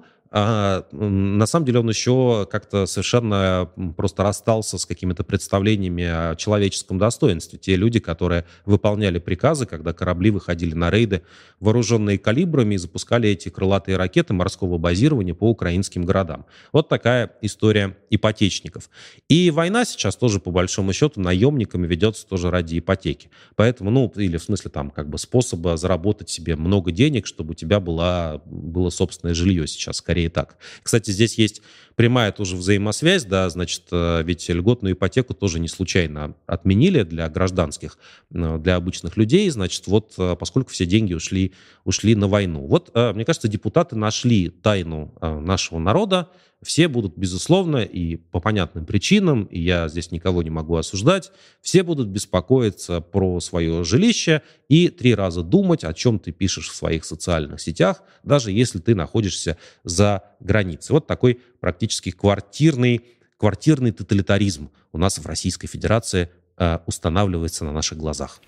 на самом деле он еще как-то совершенно просто расстался с какими-то представлениями о человеческом достоинстве. Те люди, которые выполняли приказы, когда корабли выходили на рейды, вооруженные калибрами, и запускали эти крылатые ракеты морского базирования по украинским городам. Вот такая история ипотечников. И война сейчас тоже, по большому счету, наемниками ведется тоже ради ипотеки. Поэтому, ну, или в смысле там как бы способа заработать себе много денег, чтобы у тебя было собственное жилье сейчас, скорее так. Кстати, здесь есть прямая тоже взаимосвязь, да, значит, ведь льготную ипотеку тоже не случайно отменили для гражданских, для обычных людей, значит, вот поскольку все деньги ушли на войну. Вот, мне кажется, депутаты нашли тайну нашего народа, все будут, безусловно, и по понятным причинам, и я здесь никого не могу осуждать, все будут беспокоиться про свое жилище и 3 раза думать, о чем ты пишешь в своих социальных сетях, даже если ты находишься за границей. Вот такой практически квартирный тоталитаризм у нас в Российской Федерации устанавливается на наших глазах.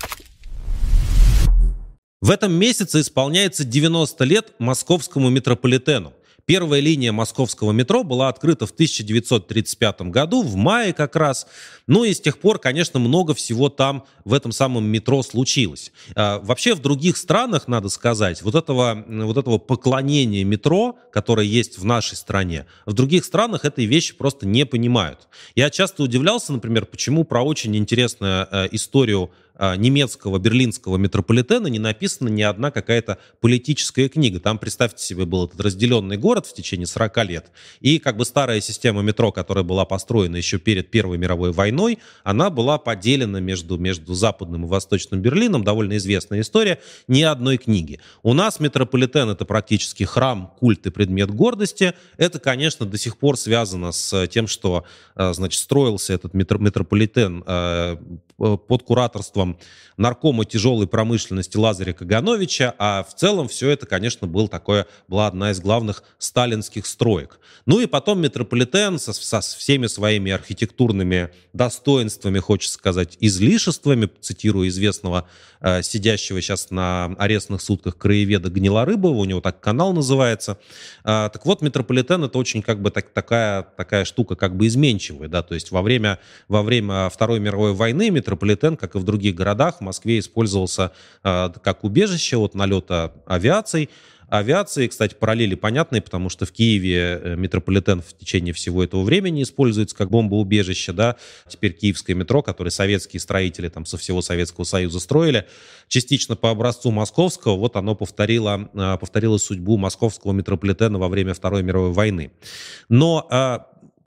В этом месяце исполняется 90 лет московскому метрополитену. Первая линия московского метро была открыта в 1935 году, в мае как раз. Ну и с тех пор, конечно, много всего там в этом самом метро случилось. Вообще в других странах, надо сказать, вот этого поклонения метро, которое есть в нашей стране, в других странах этой вещи просто не понимают. Я часто удивлялся, например, почему про очень интересную историю немецкого берлинского метрополитена не написана ни одна какая-то политическая книга. Там, представьте себе, был этот разделенный город в течение 40 лет, и как бы старая система метро, которая была построена еще перед Первой мировой войной, она была поделена между Западным и Восточным Берлином, довольно известная история, ни одной книги. У нас метрополитен — это практически храм, культ и предмет гордости. Это, конечно, до сих пор связано с тем, что, значит, строился этот метрополитен под кураторством наркома тяжелой промышленности Лазаря Кагановича, а в целом все это, конечно, была одна из главных сталинских строек. Ну и потом метрополитен со всеми своими архитектурными достоинствами, хочется сказать, излишествами, цитирую известного сидящего сейчас на арестных сутках краеведа Гнилорыбова, у него так канал называется. Так вот, метрополитен — это очень как бы такая штука как бы изменчивая, да, то есть во время Второй мировой войны метрополитен, как и в других городах, в Москве использовался как убежище от налета авиации, кстати, параллели понятные, потому что в Киеве метрополитен в течение всего этого времени используется как бомбоубежище, да. Теперь киевское метро, которое советские строители там со всего Советского Союза строили, частично по образцу московского, вот оно повторило судьбу московского метрополитена во время Второй мировой войны. Но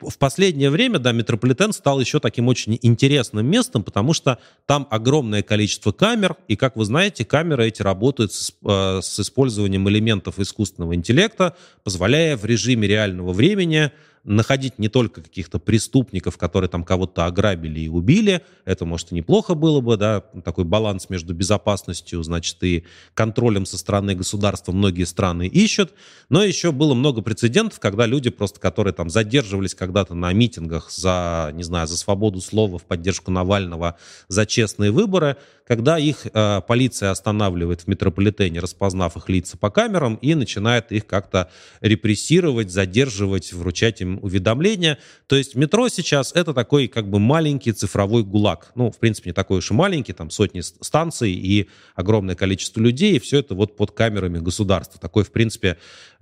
в последнее время, да, метрополитен стал еще таким очень интересным местом, потому что там огромное количество камер, и, как вы знаете, камеры эти работают с использованием элементов искусственного интеллекта, позволяя в режиме реального времени находить не только каких-то преступников, которые там кого-то ограбили и убили, это, может, и неплохо было бы, да, такой баланс между безопасностью, значит, и контролем со стороны государства многие страны ищут, но еще было много прецедентов, когда люди просто, которые там задерживались когда-то на митингах за, не знаю, за свободу слова, в поддержку Навального, за честные выборы, когда их полиция останавливает в метрополитене, распознав их лица по камерам, и начинает их как-то репрессировать, задерживать, вручать им уведомления. То есть метро сейчас это такой как бы маленький цифровой ГУЛАГ. Ну, в принципе, не такой уж и маленький, там сотни станций и огромное количество людей, и все это вот под камерами государства. Такой, в принципе,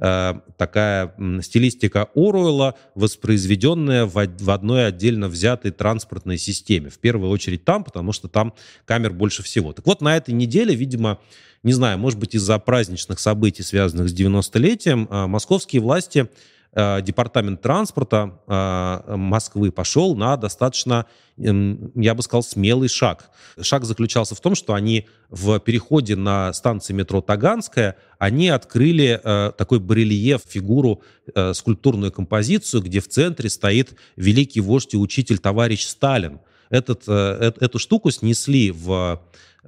такая стилистика Оруэлла, воспроизведенная в одной отдельно взятой транспортной системе. В первую очередь там, потому что там камер больше всего. Так вот, на этой неделе, видимо, не знаю, может быть, из-за праздничных событий, связанных с 90-летием, московские власти, департамент транспорта Москвы пошел на достаточно, я бы сказал, смелый шаг. Шаг заключался в том, что они в переходе на станции метро Таганская, они открыли такой барельеф, фигуру, скульптурную композицию, где в центре стоит великий вождь и учитель товарищ Сталин. Эту штуку снесли в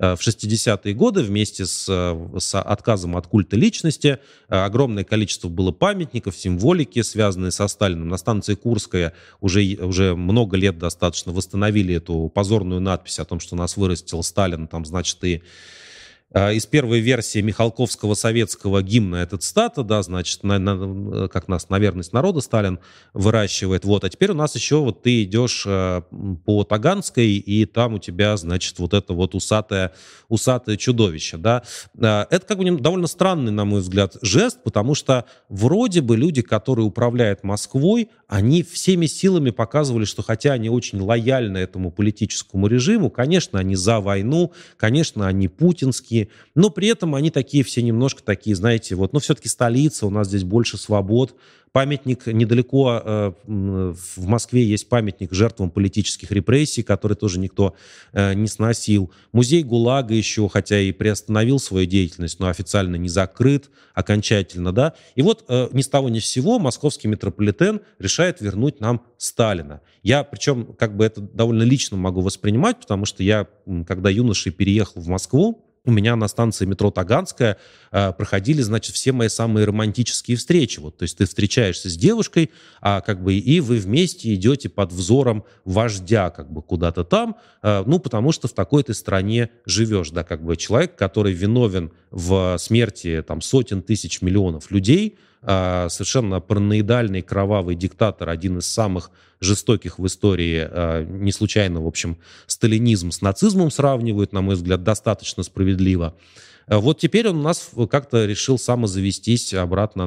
60-е годы вместе с отказом от культа личности. Огромное количество было памятников, символики, связанные со Сталиным. На станции Курская уже много лет достаточно восстановили эту позорную надпись о том, что нас вырастил Сталин. Там, значит, и из первой версии Михалковского советского гимна эта цитата, да, значит, как нас на верность народа Сталин выращивает. Вот. А теперь у нас еще вот ты идешь по Таганской, и там у тебя, значит, вот это вот усатое чудовище, да. Это как бы довольно странный, на мой взгляд, жест, потому что вроде бы люди, которые управляют Москвой, они всеми силами показывали, что хотя они очень лояльны этому политическому режиму, конечно, они за войну, конечно, они путинские, но при этом они такие все немножко такие, знаете, вот, но все-таки столица, у нас здесь больше свобод. Памятник недалеко в Москве есть памятник жертвам политических репрессий, который тоже никто не сносил. Музей ГУЛАГа еще, хотя и приостановил свою деятельность, но официально не закрыт окончательно, да. И вот ни с того ни с сего московский метрополитен решает вернуть нам Сталина. Я, причем, как бы это довольно лично могу воспринимать, потому что я, когда юношей переехал в Москву, у меня на станции метро Таганская проходили, значит, все мои самые романтические встречи. Вот, то есть ты встречаешься с девушкой, как бы, и вы вместе идете под взором вождя как бы куда-то там, ну, потому что в такой ты стране живешь, да, как бы человек, который виновен в смерти там сотен тысяч миллионов людей, совершенно параноидальный, кровавый диктатор, один из самых жестоких в истории. Не случайно, в общем, сталинизм с нацизмом сравнивают, на мой взгляд, достаточно справедливо. Вот теперь он у нас как-то решил самозавестись обратно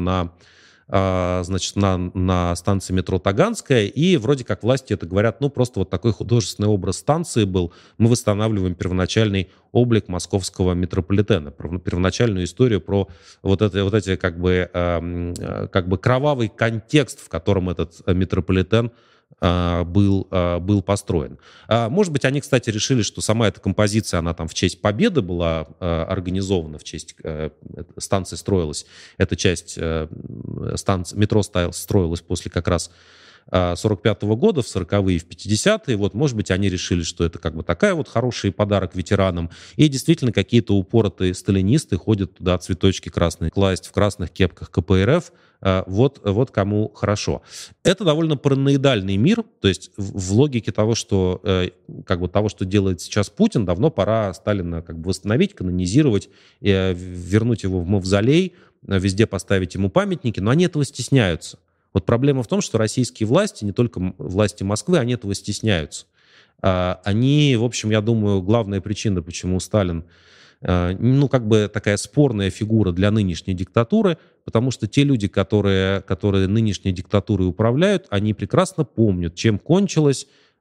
на станции метро Таганская, и вроде как власти это говорят, ну, просто вот такой художественный образ станции был, мы восстанавливаем первоначальный облик московского метрополитена, первоначальную историю про вот эти как бы кровавый контекст, в котором этот метрополитен был построен. Может быть, они, кстати, решили, что сама эта композиция, она там в честь Победы была организована, в честь станции строилась. Эта часть метро строилась после как раз 45-го года, в 40-е и в 50-е. Вот, может быть, они решили, что это как бы такая вот хороший подарок ветеранам. И действительно, какие-то упоротые сталинисты ходят туда цветочки красные класть в красных кепках КПРФ. Вот кому хорошо. Это довольно параноидальный мир, то есть в логике того, что делает сейчас Путин, давно пора Сталина как бы восстановить, канонизировать, вернуть его в мавзолей, везде поставить ему памятники, но они этого стесняются. Вот проблема в том, что российские власти, не только власти Москвы, они этого стесняются. Они, в общем, я думаю, главная причина, почему Сталин, ну, как бы такая спорная фигура для нынешней диктатуры, потому что те люди, которые нынешней диктатурой управляют, они прекрасно помнят, чем кончилась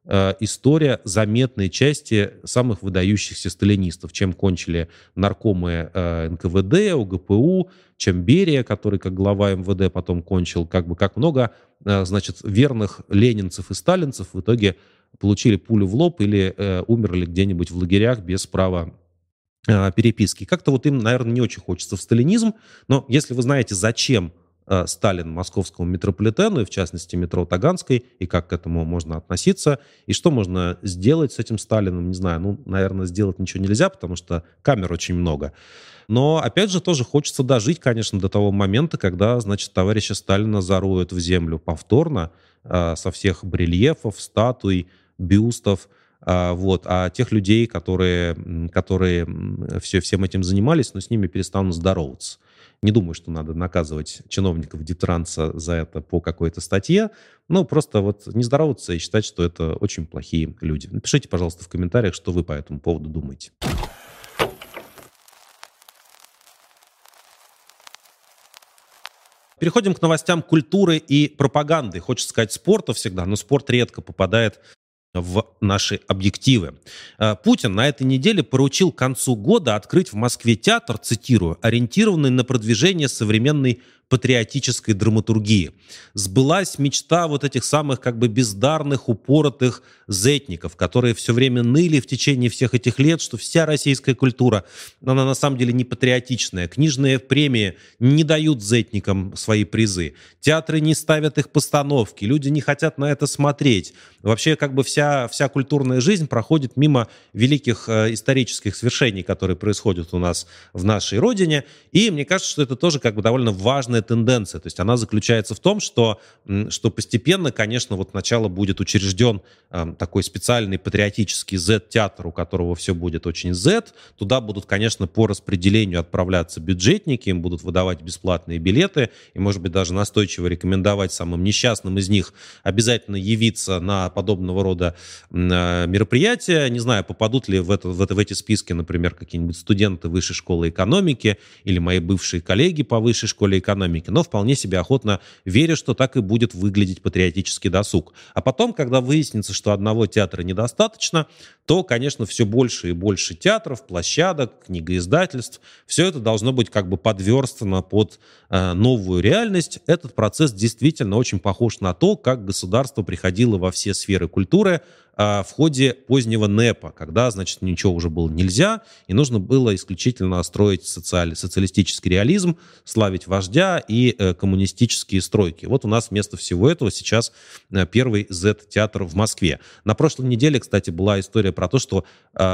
история заметной части самых выдающихся сталинистов. Чем кончили наркомы НКВД, УГПУ, чем Берия, который как глава МВД потом кончил, как много, значит, верных ленинцев и сталинцев в итоге получили пулю в лоб или умерли где-нибудь в лагерях без права переписки. Как-то вот им, наверное, не очень хочется в сталинизм, но если вы знаете, зачем Сталин московскому метрополитену, и в частности метро Таганской, и как к этому можно относиться, и что можно сделать с этим Сталином, не знаю, наверное, сделать ничего нельзя, потому что камер очень много. Но, опять же, тоже хочется дожить, конечно, до того момента, когда, значит, товарища Сталина зароют в землю повторно со всех барельефов, статуй, бюстов, а тех людей, которые всем этим занимались, но с ними перестанут здороваться. Не думаю, что надо наказывать чиновников Дитранса за это по какой-то статье. Просто вот не здороваться и считать, что это очень плохие люди. Напишите, пожалуйста, в комментариях, что вы по этому поводу думаете. Переходим к новостям культуры и пропаганды. Хочется сказать спорта всегда, но спорт редко попадает в наши объективы. Путин на этой неделе поручил к концу года открыть в Москве театр, цитирую, ориентированный на продвижение современной патриотической драматургии. Сбылась мечта вот этих самых бездарных, упоротых зетников, которые все время ныли в течение всех этих лет, что вся российская культура, она на самом деле не патриотичная. Книжные премии не дают зетникам свои призы. Театры не ставят их постановки. Люди не хотят на это смотреть. Вообще вся культурная жизнь проходит мимо великих исторических свершений, которые происходят у нас в нашей родине. И мне кажется, что это тоже довольно важная тенденция. То есть она заключается в том, что постепенно, конечно, вот сначала будет учрежден такой специальный патриотический Z-театр, у которого все будет очень Z. Туда будут, конечно, по распределению отправляться бюджетники, им будут выдавать бесплатные билеты, и, может быть, даже настойчиво рекомендовать самым несчастным из них обязательно явиться на подобного рода мероприятия. Не знаю, попадут ли в эти списки, например, какие-нибудь студенты Высшей школы экономики или мои бывшие коллеги по Высшей школе экономики, но вполне себе охотно верю, что так и будет выглядеть патриотический досуг. А потом, когда выяснится, что одного театра недостаточно, то, конечно, все больше и больше театров, площадок, книгоиздательств, все это должно быть подверстано под новую реальность. Этот процесс действительно очень похож на то, как государство приходило во все сферы культуры в ходе позднего НЭПа, когда, значит, ничего уже было нельзя, и нужно было исключительно строить социалистический реализм, славить вождя и коммунистические стройки. Вот у нас вместо всего этого сейчас первый Z-театр в Москве. На прошлой неделе, кстати, была история про то, что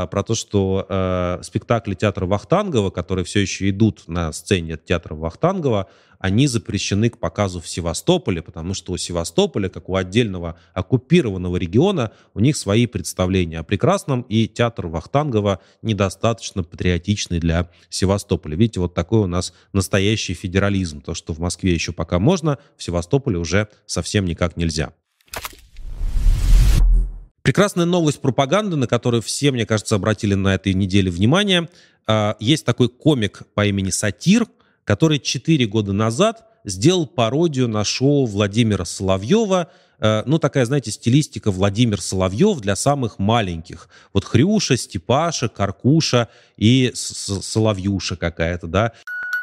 спектакли театра Вахтангова, которые все еще идут на сцене театра Вахтангова, они запрещены к показу в Севастополе, потому что у Севастополя, как у отдельного оккупированного региона, у них свои представления о прекрасном, и театр Вахтангова недостаточно патриотичный для Севастополя. Видите, вот такой у нас настоящий федерализм. То, что в Москве еще пока можно, в Севастополе уже совсем никак нельзя. Прекрасная новость пропаганды, на которую все, мне кажется, обратили на этой неделе внимание. Есть такой комик по имени Сатир, который 4 года назад сделал пародию на шоу Владимира Соловьева. Такая, знаете, стилистика Владимир Соловьев для самых маленьких. Вот Хрюша, Степаша, Каркуша и Соловьюша какая-то, да.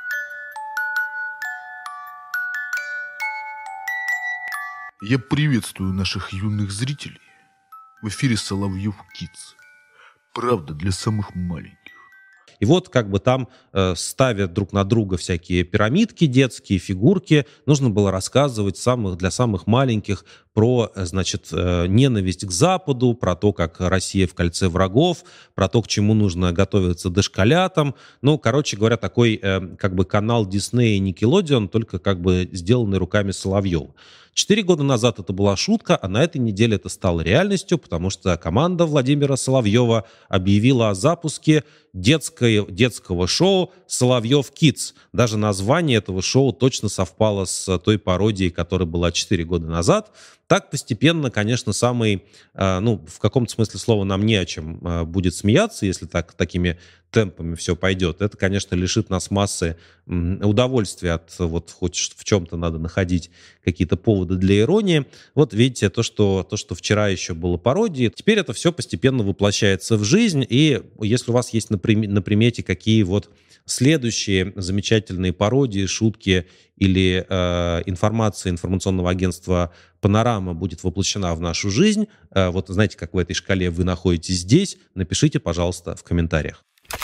Я приветствую наших юных зрителей. В эфире Соловьев Kids. Правда для самых маленьких. И вот там ставят друг на друга всякие пирамидки детские, фигурки. Нужно было рассказывать для самых маленьких про, значит, ненависть к Западу, про то, как Россия в кольце врагов, про то, к чему нужно готовиться дошколятам. Короче говоря, такой канал Disney и Nickelodeon, только сделанный руками Соловьева. 4 года назад это была шутка, а на этой неделе это стало реальностью, потому что команда Владимира Соловьева объявила о запуске детского шоу «Соловьев Kids». Даже название этого шоу точно совпало с той пародией, которая была 4 года назад. Так постепенно, конечно, в каком-то смысле слова нам не о чем будет смеяться, если такими темпами все пойдет, это, конечно, лишит нас массы удовольствия от вот хоть в чем-то надо находить какие-то поводы для иронии. Вот видите, то, что вчера еще было пародией, теперь это все постепенно воплощается в жизнь, и если у вас есть на примете какие вот следующие замечательные пародии, шутки или информация информационного агентства «Панорама» будет воплощена в нашу жизнь, вот знаете, как в этой шкале вы находитесь здесь, напишите, пожалуйста, в комментариях.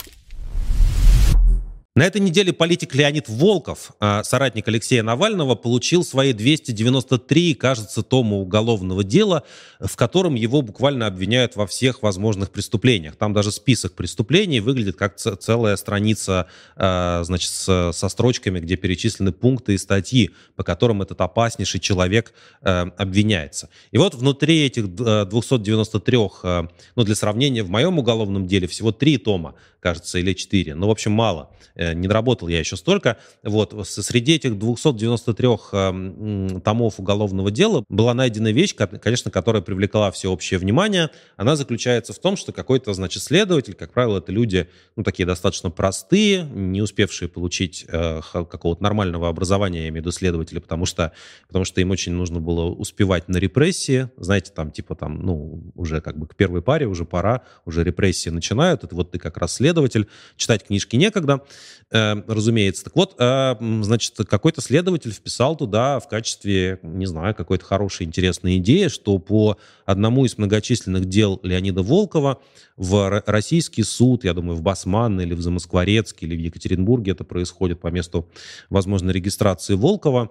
На этой неделе политик Леонид Волков, соратник Алексея Навального, получил свои 293, кажется, тома уголовного дела, в котором его буквально обвиняют во всех возможных преступлениях. Там даже список преступлений выглядит как целая страница, значит, со строчками, где перечислены пункты и статьи, по которым этот опаснейший человек обвиняется. И вот внутри этих 293, ну, для сравнения, в моем уголовном деле всего 3 тома, кажется, или 4. Ну, в общем, мало. Не доработал я еще столько. Вот. Среди этих 293 томов уголовного дела была найдена вещь, конечно, которая привлекла всеобщее внимание. Она заключается в том, что какой-то, значит, следователь, как правило, это люди, ну, такие достаточно простые, не успевшие получить какого-то нормального образования, я имею в виду следователя, потому что им очень нужно было успевать на репрессии. Знаете, там, типа, там, ну, уже как бы к первой паре уже пора, уже репрессии начинают. Это вот ты как раз следователь, читать книжки некогда, разумеется. Так вот, значит, какой-то следователь вписал туда в качестве, не знаю, какой-то хорошей, интересной идеи, что по одному из многочисленных дел Леонида Волкова в российский суд, я думаю, в Басманной или в Замоскворецке или в Екатеринбурге это происходит по месту, возможно, регистрации Волкова,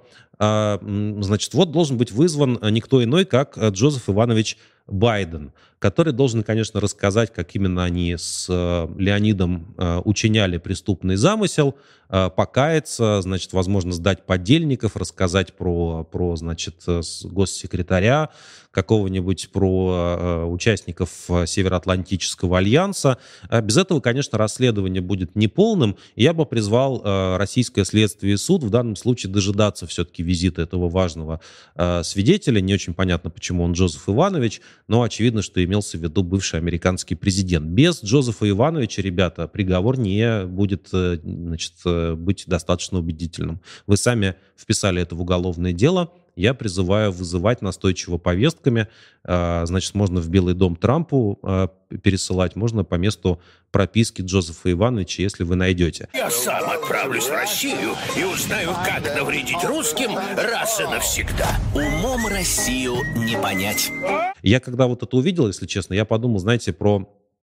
значит, вот должен быть вызван никто иной, как Джозеф Иванович Байден, который должен, конечно, рассказать, как именно они с Леонидом учиняли преступный замысел, покаяться, значит, возможно, сдать подельников, рассказать про значит, госсекретаря какого-нибудь, про участников Североатлантического альянса. Без этого, конечно, расследование будет неполным. Я бы призвал российское следствие и суд в данном случае дожидаться все-таки визита этого важного свидетеля. Не очень понятно, почему он Джозеф Иванович, но очевидно, что имелся в виду бывший американский президент. Без Джозефа Ивановича, ребята, приговор не будет, значит, быть достаточно убедительным. Вы сами вписали это в уголовное дело. Я призываю вызывать настойчиво повестками. Значит, можно в Белый дом Трампу пересылать, можно по месту прописки Джозефа Ивановича, если вы найдете. Я сам отправлюсь в Россию и узнаю, как навредить русским раз и навсегда. Умом Россию не понять. Я когда вот это увидел, если честно, я подумал, знаете, про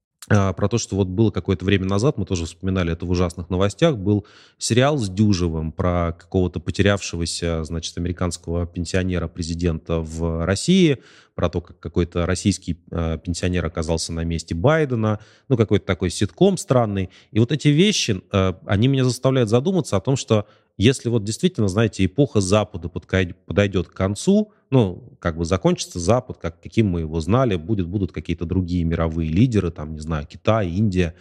то, что вот было какое-то время назад, мы тоже вспоминали это в ужасных новостях, был сериал с Дюжевым про какого-то потерявшегося, значит, американского пенсионера-президента в России, про то, как какой-то российский пенсионер оказался на месте Байдена, ну, какой-то такой ситком странный. И вот эти вещи, они меня заставляют задуматься о том, что если вот действительно, знаете, эпоха Запада подойдет к концу, ну, как бы закончится Запад, каким мы его знали, будут какие-то другие мировые лидеры, там, не знаю, Китай, Индия,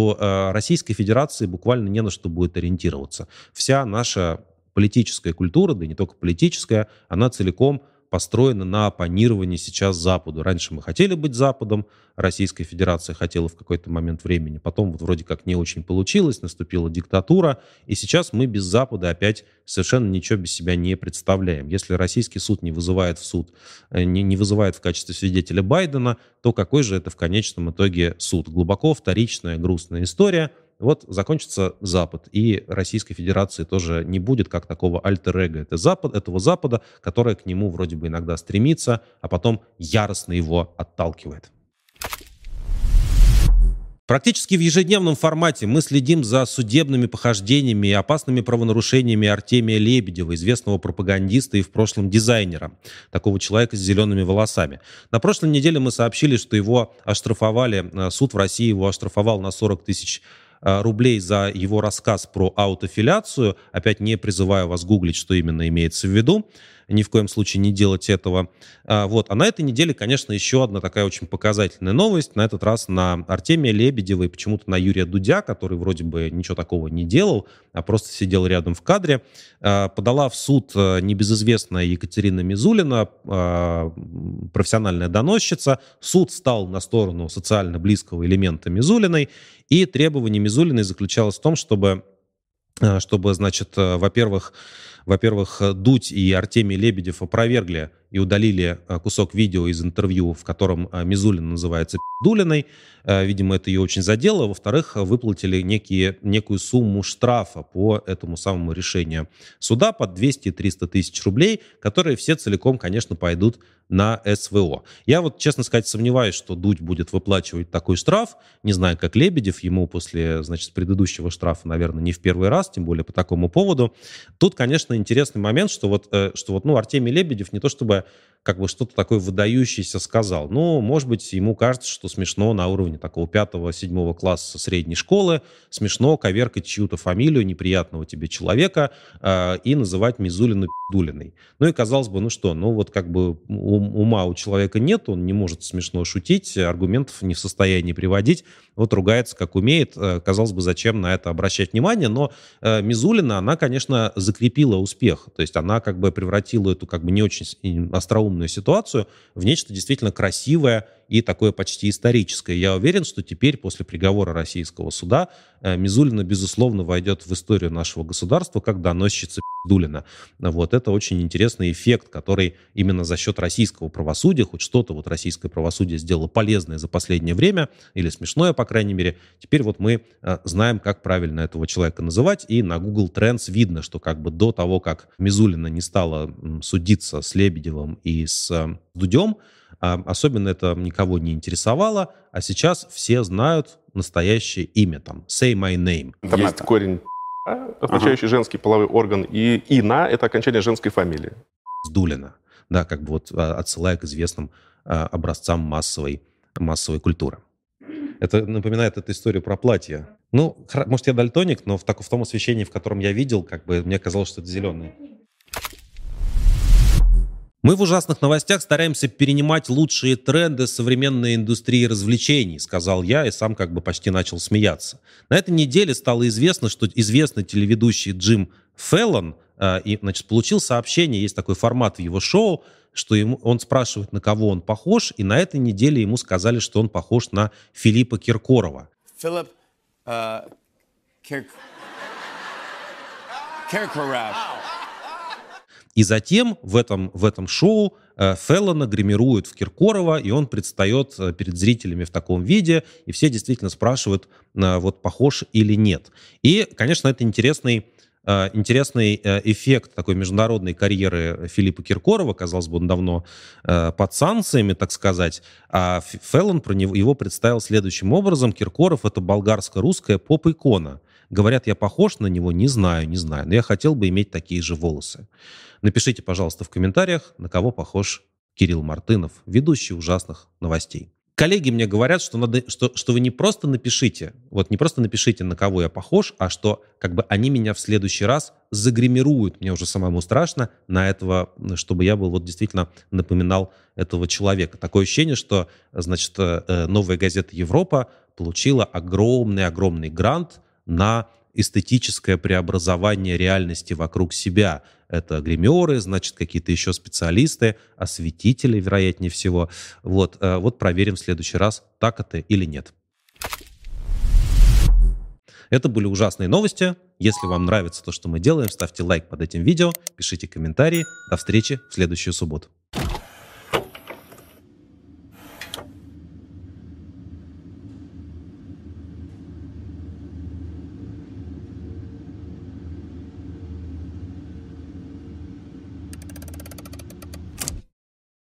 то Российской Федерации буквально не на что будет ориентироваться. Вся наша политическая культура, да и не только политическая, она целиком построена на оппонировании сейчас Западу. Раньше мы хотели быть Западом, Российская Федерация хотела в какой-то момент времени, потом вот вроде как не очень получилось, наступила диктатура, и сейчас мы без Запада опять совершенно ничего без себя не представляем. Если российский суд не вызывает в суд, не вызывает в качестве свидетеля Байдена, то какой же это в конечном итоге суд? Глубоко вторичная, грустная история. Вот закончится Запад, и Российской Федерации тоже не будет как такого альтер-эго этого Запада, которое к нему вроде бы иногда стремится, а потом яростно его отталкивает. Практически в ежедневном формате мы следим за судебными похождениями и опасными правонарушениями Артемия Лебедева, известного пропагандиста и в прошлом дизайнера, такого человека с зелеными волосами. На прошлой неделе мы сообщили, что его оштрафовали, суд в России его оштрафовал на 40 тысяч рублей за его рассказ про аутофиляцию. Опять не призываю вас гуглить, что именно имеется в виду. ни в коем случае не делать этого. Вот. А на этой неделе, конечно, еще одна такая очень показательная новость. На этот раз на Артемия Лебедева и почему-то на Юрия Дудя, который вроде бы ничего такого не делал, а просто сидел рядом в кадре, подала в суд небезызвестная Екатерина Мизулина, профессиональная доносчица. Суд стал на сторону социально близкого элемента Мизулиной, и требование Мизулиной заключалось в том, чтобы, значит, во-первых, Дудь и Артемий Лебедев опровергли и удалили кусок видео из интервью, в котором Мизулина называется пи***дулиной. Видимо, это ее очень задело. Во-вторых, выплатили некую сумму штрафа по этому самому решению суда под 200 и 300 тысяч рублей, которые все целиком, конечно, пойдут на СВО. Я вот, честно сказать, сомневаюсь, что Дудь будет выплачивать такой штраф. Не знаю, как Лебедев. Ему после, значит, предыдущего штрафа, наверное, не в первый раз, тем более по такому поводу. Тут, конечно, интересный момент, что Артемий Лебедев не то чтобы как бы что-то такое выдающееся сказал. Ну, может быть, ему кажется, что смешно на уровне такого 5-7 класса средней школы, смешно коверкать чью-то фамилию неприятного тебе человека и называть Мизулину пи***дулиной. Ну и казалось бы, как бы ума у человека нет, он не может смешно шутить, аргументов не в состоянии приводить, вот ругается как умеет. Казалось бы, зачем на это обращать внимание, но Мизулина, она, конечно, закрепила успех, то есть она как бы превратила эту как бы не очень остроумную ситуацию в нечто действительно красивое и такое почти историческое. Я уверен, что теперь, после приговора российского суда, Мизулина, безусловно, войдет в историю нашего государства как доносчица пи***дулина. Вот это очень интересный эффект, который именно за счет российского правосудия, хоть что-то вот российское правосудие сделало полезное за последнее время, или смешное, по крайней мере, теперь вот мы знаем, как правильно этого человека называть, и на Google Trends видно, что как бы до того, как Мизулина не стала судиться с Лебедевым и с Дудем, особенно это никого не интересовало, а сейчас все знают настоящее имя, там, say my name. Есть корень, означающий женский половой орган, и «ина» — это окончание женской фамилии. Дулина, да, как бы вот отсылая к известным образцам массовой культуры. Это напоминает эту историю про платье. Ну, может, я дальтоник, но в том освещении, в котором я видел, как бы мне казалось, что это зеленое. Мы в ужасных новостях стараемся перенимать лучшие тренды современной индустрии развлечений, сказал я и сам как бы почти начал смеяться. На этой неделе стало известно, что известный телеведущий Джим Фэллон получил сообщение, есть такой формат в его шоу, что он спрашивает, на кого он похож, и на этой неделе ему сказали, что он похож на Филиппа Киркорова. Киркоров. И затем в этом шоу Фэллона гримируют в Киркорова, и он предстает перед зрителями в таком виде, и все действительно спрашивают, вот похож или нет. И, конечно, это интересный эффект такой международной карьеры Филиппа Киркорова. Казалось бы, он давно под санкциями, так сказать. А Фэллон его представил следующим образом. Киркоров — это болгарско-русская поп-икона. Говорят, я похож на него? Не знаю, но я хотел бы иметь такие же волосы. Напишите, пожалуйста, в комментариях, на кого похож Кирилл Мартынов, ведущий ужасных новостей. Коллеги мне говорят, что вы не просто напишите, на кого я похож, а что как бы они меня в следующий раз загримируют. Мне уже самому страшно на этого, чтобы я был вот действительно напоминал этого человека. Такое ощущение, что, значит, новая газета «Европа» получила огромный грант на эстетическое преобразование реальности вокруг себя. Это гримеры, значит, какие-то еще специалисты, осветители, вероятнее всего. Вот проверим в следующий раз, так это или нет. Это были ужасные новости. Если вам нравится то, что мы делаем, ставьте лайк под этим видео, пишите комментарии. До встречи в следующую субботу.